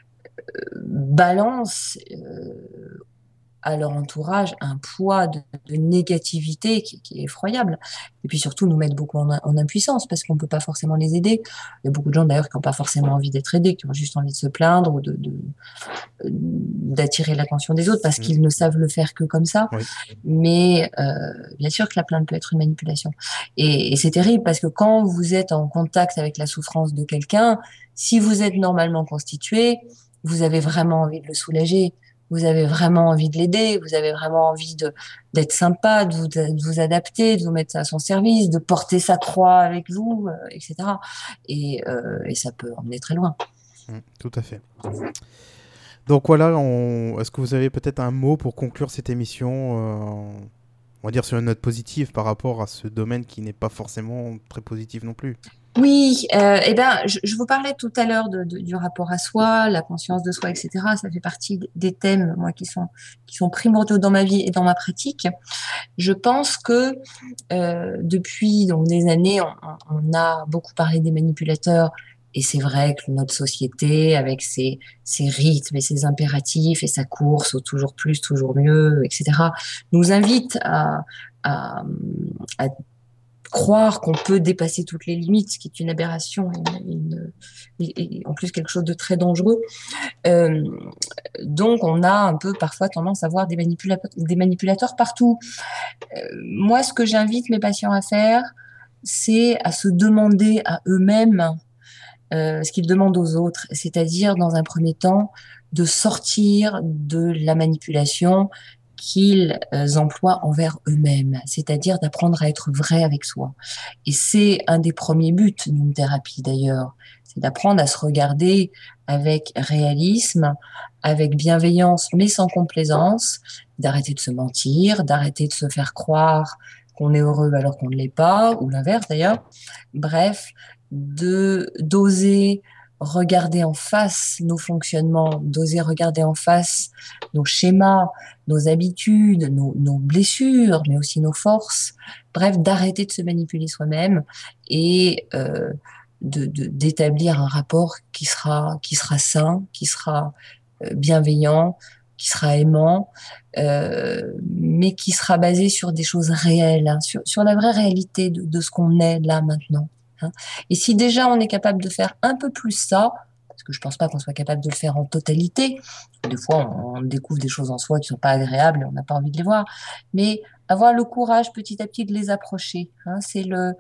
balancent euh, à leur entourage un poids de, de négativité qui, qui est effroyable. Et puis surtout, nous mettre beaucoup en, en impuissance parce qu'on ne peut pas forcément les aider. Il y a beaucoup de gens d'ailleurs qui n'ont pas forcément envie d'être aidés, qui ont juste envie de se plaindre ou de, de, d'attirer l'attention des autres parce Mm. qu'ils ne savent le faire que comme ça. Oui. Mais euh, bien sûr que la plainte peut être une manipulation. Et, et c'est terrible parce que quand vous êtes en contact avec la souffrance de quelqu'un, si vous êtes normalement constitué, vous avez vraiment envie de le soulager. Vous avez vraiment envie de l'aider, vous avez vraiment envie de d'être sympa, de vous, de vous adapter, de vous mettre à son service, de porter sa croix avec vous, euh, et cetera. Et, euh, et ça peut emmener très loin. Mm. Tout à fait. Donc voilà, on... est-ce que vous avez peut-être un mot pour conclure cette émission euh, on va dire sur une note positive par rapport à ce domaine qui n'est pas forcément très positif non plus? Oui, euh, eh ben, je, je vous parlais tout à l'heure de, de- du rapport à soi, la conscience de soi, et cetera. Ça fait partie des thèmes, moi, qui sont qui sont primordiaux dans ma vie et dans ma pratique. Je pense que euh, depuis donc des années, on, on a beaucoup parlé des manipulateurs. Et c'est vrai que notre société, avec ses, ses rythmes et ses impératifs et sa course au toujours plus, toujours mieux, et cetera, nous invite à, à, à croire qu'on peut dépasser toutes les limites, ce qui est une aberration et, une- et- et en plus quelque chose de très dangereux. Euh, donc, on a un peu parfois tendance à voir des, manipula- des manipulateurs partout. Euh, moi, ce que j'invite mes patients à faire, c'est à se demander à eux-mêmes euh, ce qu'ils demandent aux autres, c'est-à-dire, dans un premier temps, de sortir de la manipulation qu'ils euh, emploient envers eux-mêmes, c'est-à-dire d'apprendre à être vrai avec soi. Et c'est un des premiers buts d'une thérapie d'ailleurs, c'est d'apprendre à se regarder avec réalisme, avec bienveillance, mais sans complaisance, d'arrêter de se mentir, d'arrêter de se faire croire qu'on est heureux alors qu'on ne l'est pas, ou l'inverse d'ailleurs. Bref, de d'oser regarder en face nos fonctionnements, d'oser regarder en face nos schémas, nos habitudes, nos, nos blessures, mais aussi nos forces. Bref, d'arrêter de se manipuler soi-même et euh, de, de, d'établir un rapport qui sera, qui sera sain, qui sera euh, bienveillant, qui sera aimant, euh, mais qui sera basé sur des choses réelles, hein, sur, sur la vraie réalité de, de ce qu'on est là maintenant. Hein. Et si déjà on est capable de faire un peu plus ça, parce que je pense pas qu'on soit capable de le faire en totalité, des fois on, on découvre des choses en soi qui sont pas agréables et on n'a pas envie de les voir, mais avoir le courage petit à petit de les approcher, hein, c'est le,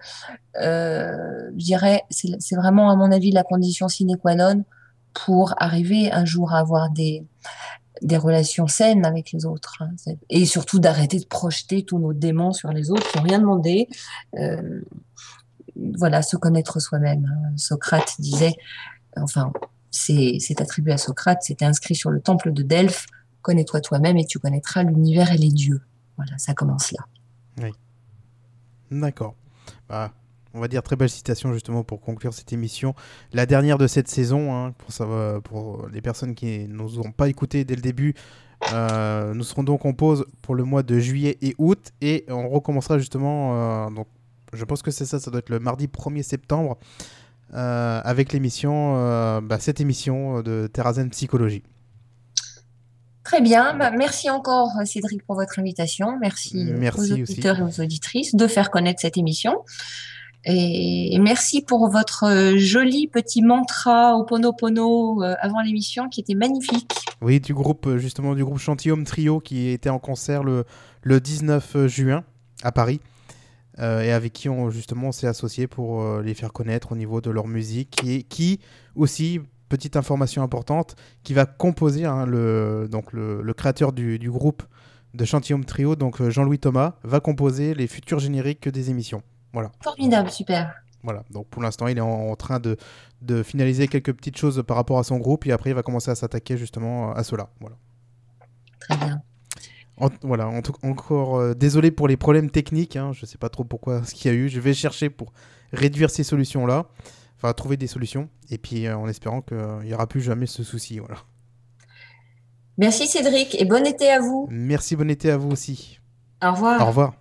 euh, je dirais, c'est, c'est vraiment à mon avis la condition sine qua non pour arriver un jour à avoir des des relations saines avec les autres, hein, et surtout d'arrêter de projeter tous nos démons sur les autres qui n'ont rien demandé. Euh, voilà, se connaître soi-même. Socrate disait, enfin, c'est, c'est attribué à Socrate, c'était inscrit sur le temple de Delphes, connais-toi toi-même et tu connaîtras l'univers et les dieux. Voilà, ça commence là. Oui. D'accord. Bah, on va dire très belle citation justement pour conclure cette émission. La dernière de cette saison, hein, pour, ça, pour les personnes qui ne nous auront pas écouté dès le début, euh, nous serons donc en pause pour le mois de juillet et août et on recommencera justement, euh, donc, je pense que c'est ça, ça doit être le mardi premier septembre, euh, avec l'émission, euh, bah, cette émission de Terrazen Psychologie. Très bien, bah, merci encore Cédric pour votre invitation. Merci, merci aux auditeurs aussi. et aux auditrices de faire connaître cette émission. Et merci pour votre joli petit mantra Ho'oponopono avant l'émission qui était magnifique. Oui, du groupe justement du groupe Chantium Trio qui était en concert le, le dix-neuf juin à Paris euh, et avec qui on justement on s'est associé pour euh, les faire connaître au niveau de leur musique et qui aussi, petite information importante, qui va composer hein, le, donc le, le créateur du, du groupe de Chantium Trio, donc Jean-Louis Thomas, va composer les futurs génériques des émissions. Voilà. Formidable, super. Voilà, donc pour l'instant, il est en, en train de, de finaliser quelques petites choses par rapport à son groupe et après, il va commencer à s'attaquer justement à cela. Voilà. Très bien. En, voilà, en tout, encore euh, désolé pour les problèmes techniques, hein, je ne sais pas trop pourquoi ce qu'il y a eu. Je vais chercher pour réduire ces solutions-là, enfin trouver des solutions et puis euh, en espérant qu'il euh, n'y aura plus jamais ce souci. Voilà. Merci Cédric et bon été à vous. Merci, bon été à vous aussi. Au revoir. Au revoir.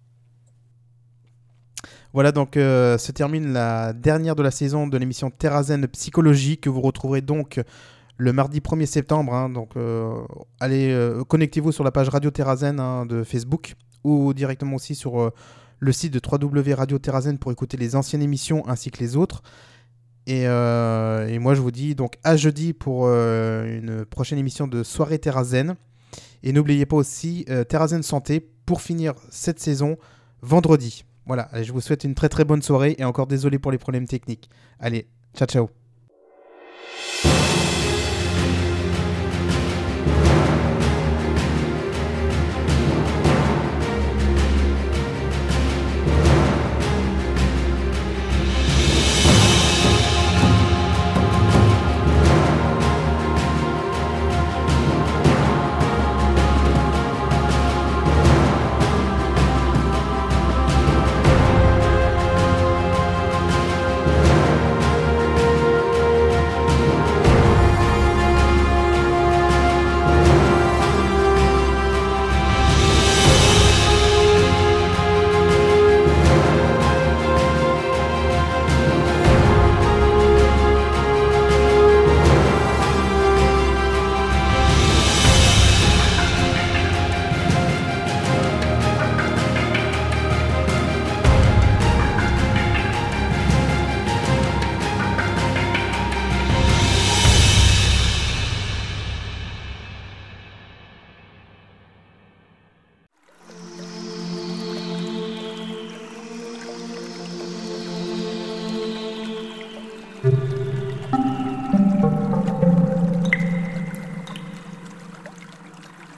Voilà, donc euh, se termine la dernière de la saison de l'émission Terrazen Psychologie que vous retrouverez donc le mardi premier septembre. Hein, donc euh, allez, euh, connectez-vous sur la page Radio Terrazen hein, de Facebook ou directement aussi sur euh, le site de w w w point radio terrazen pour écouter les anciennes émissions ainsi que les autres. Et, euh, et moi je vous dis donc à jeudi pour euh, une prochaine émission de Soirée Terrazen. Et n'oubliez pas aussi euh, Terrazen Santé pour finir cette saison vendredi. Voilà, allez, je vous souhaite une très très bonne soirée et encore désolé pour les problèmes techniques. Allez, ciao ciao.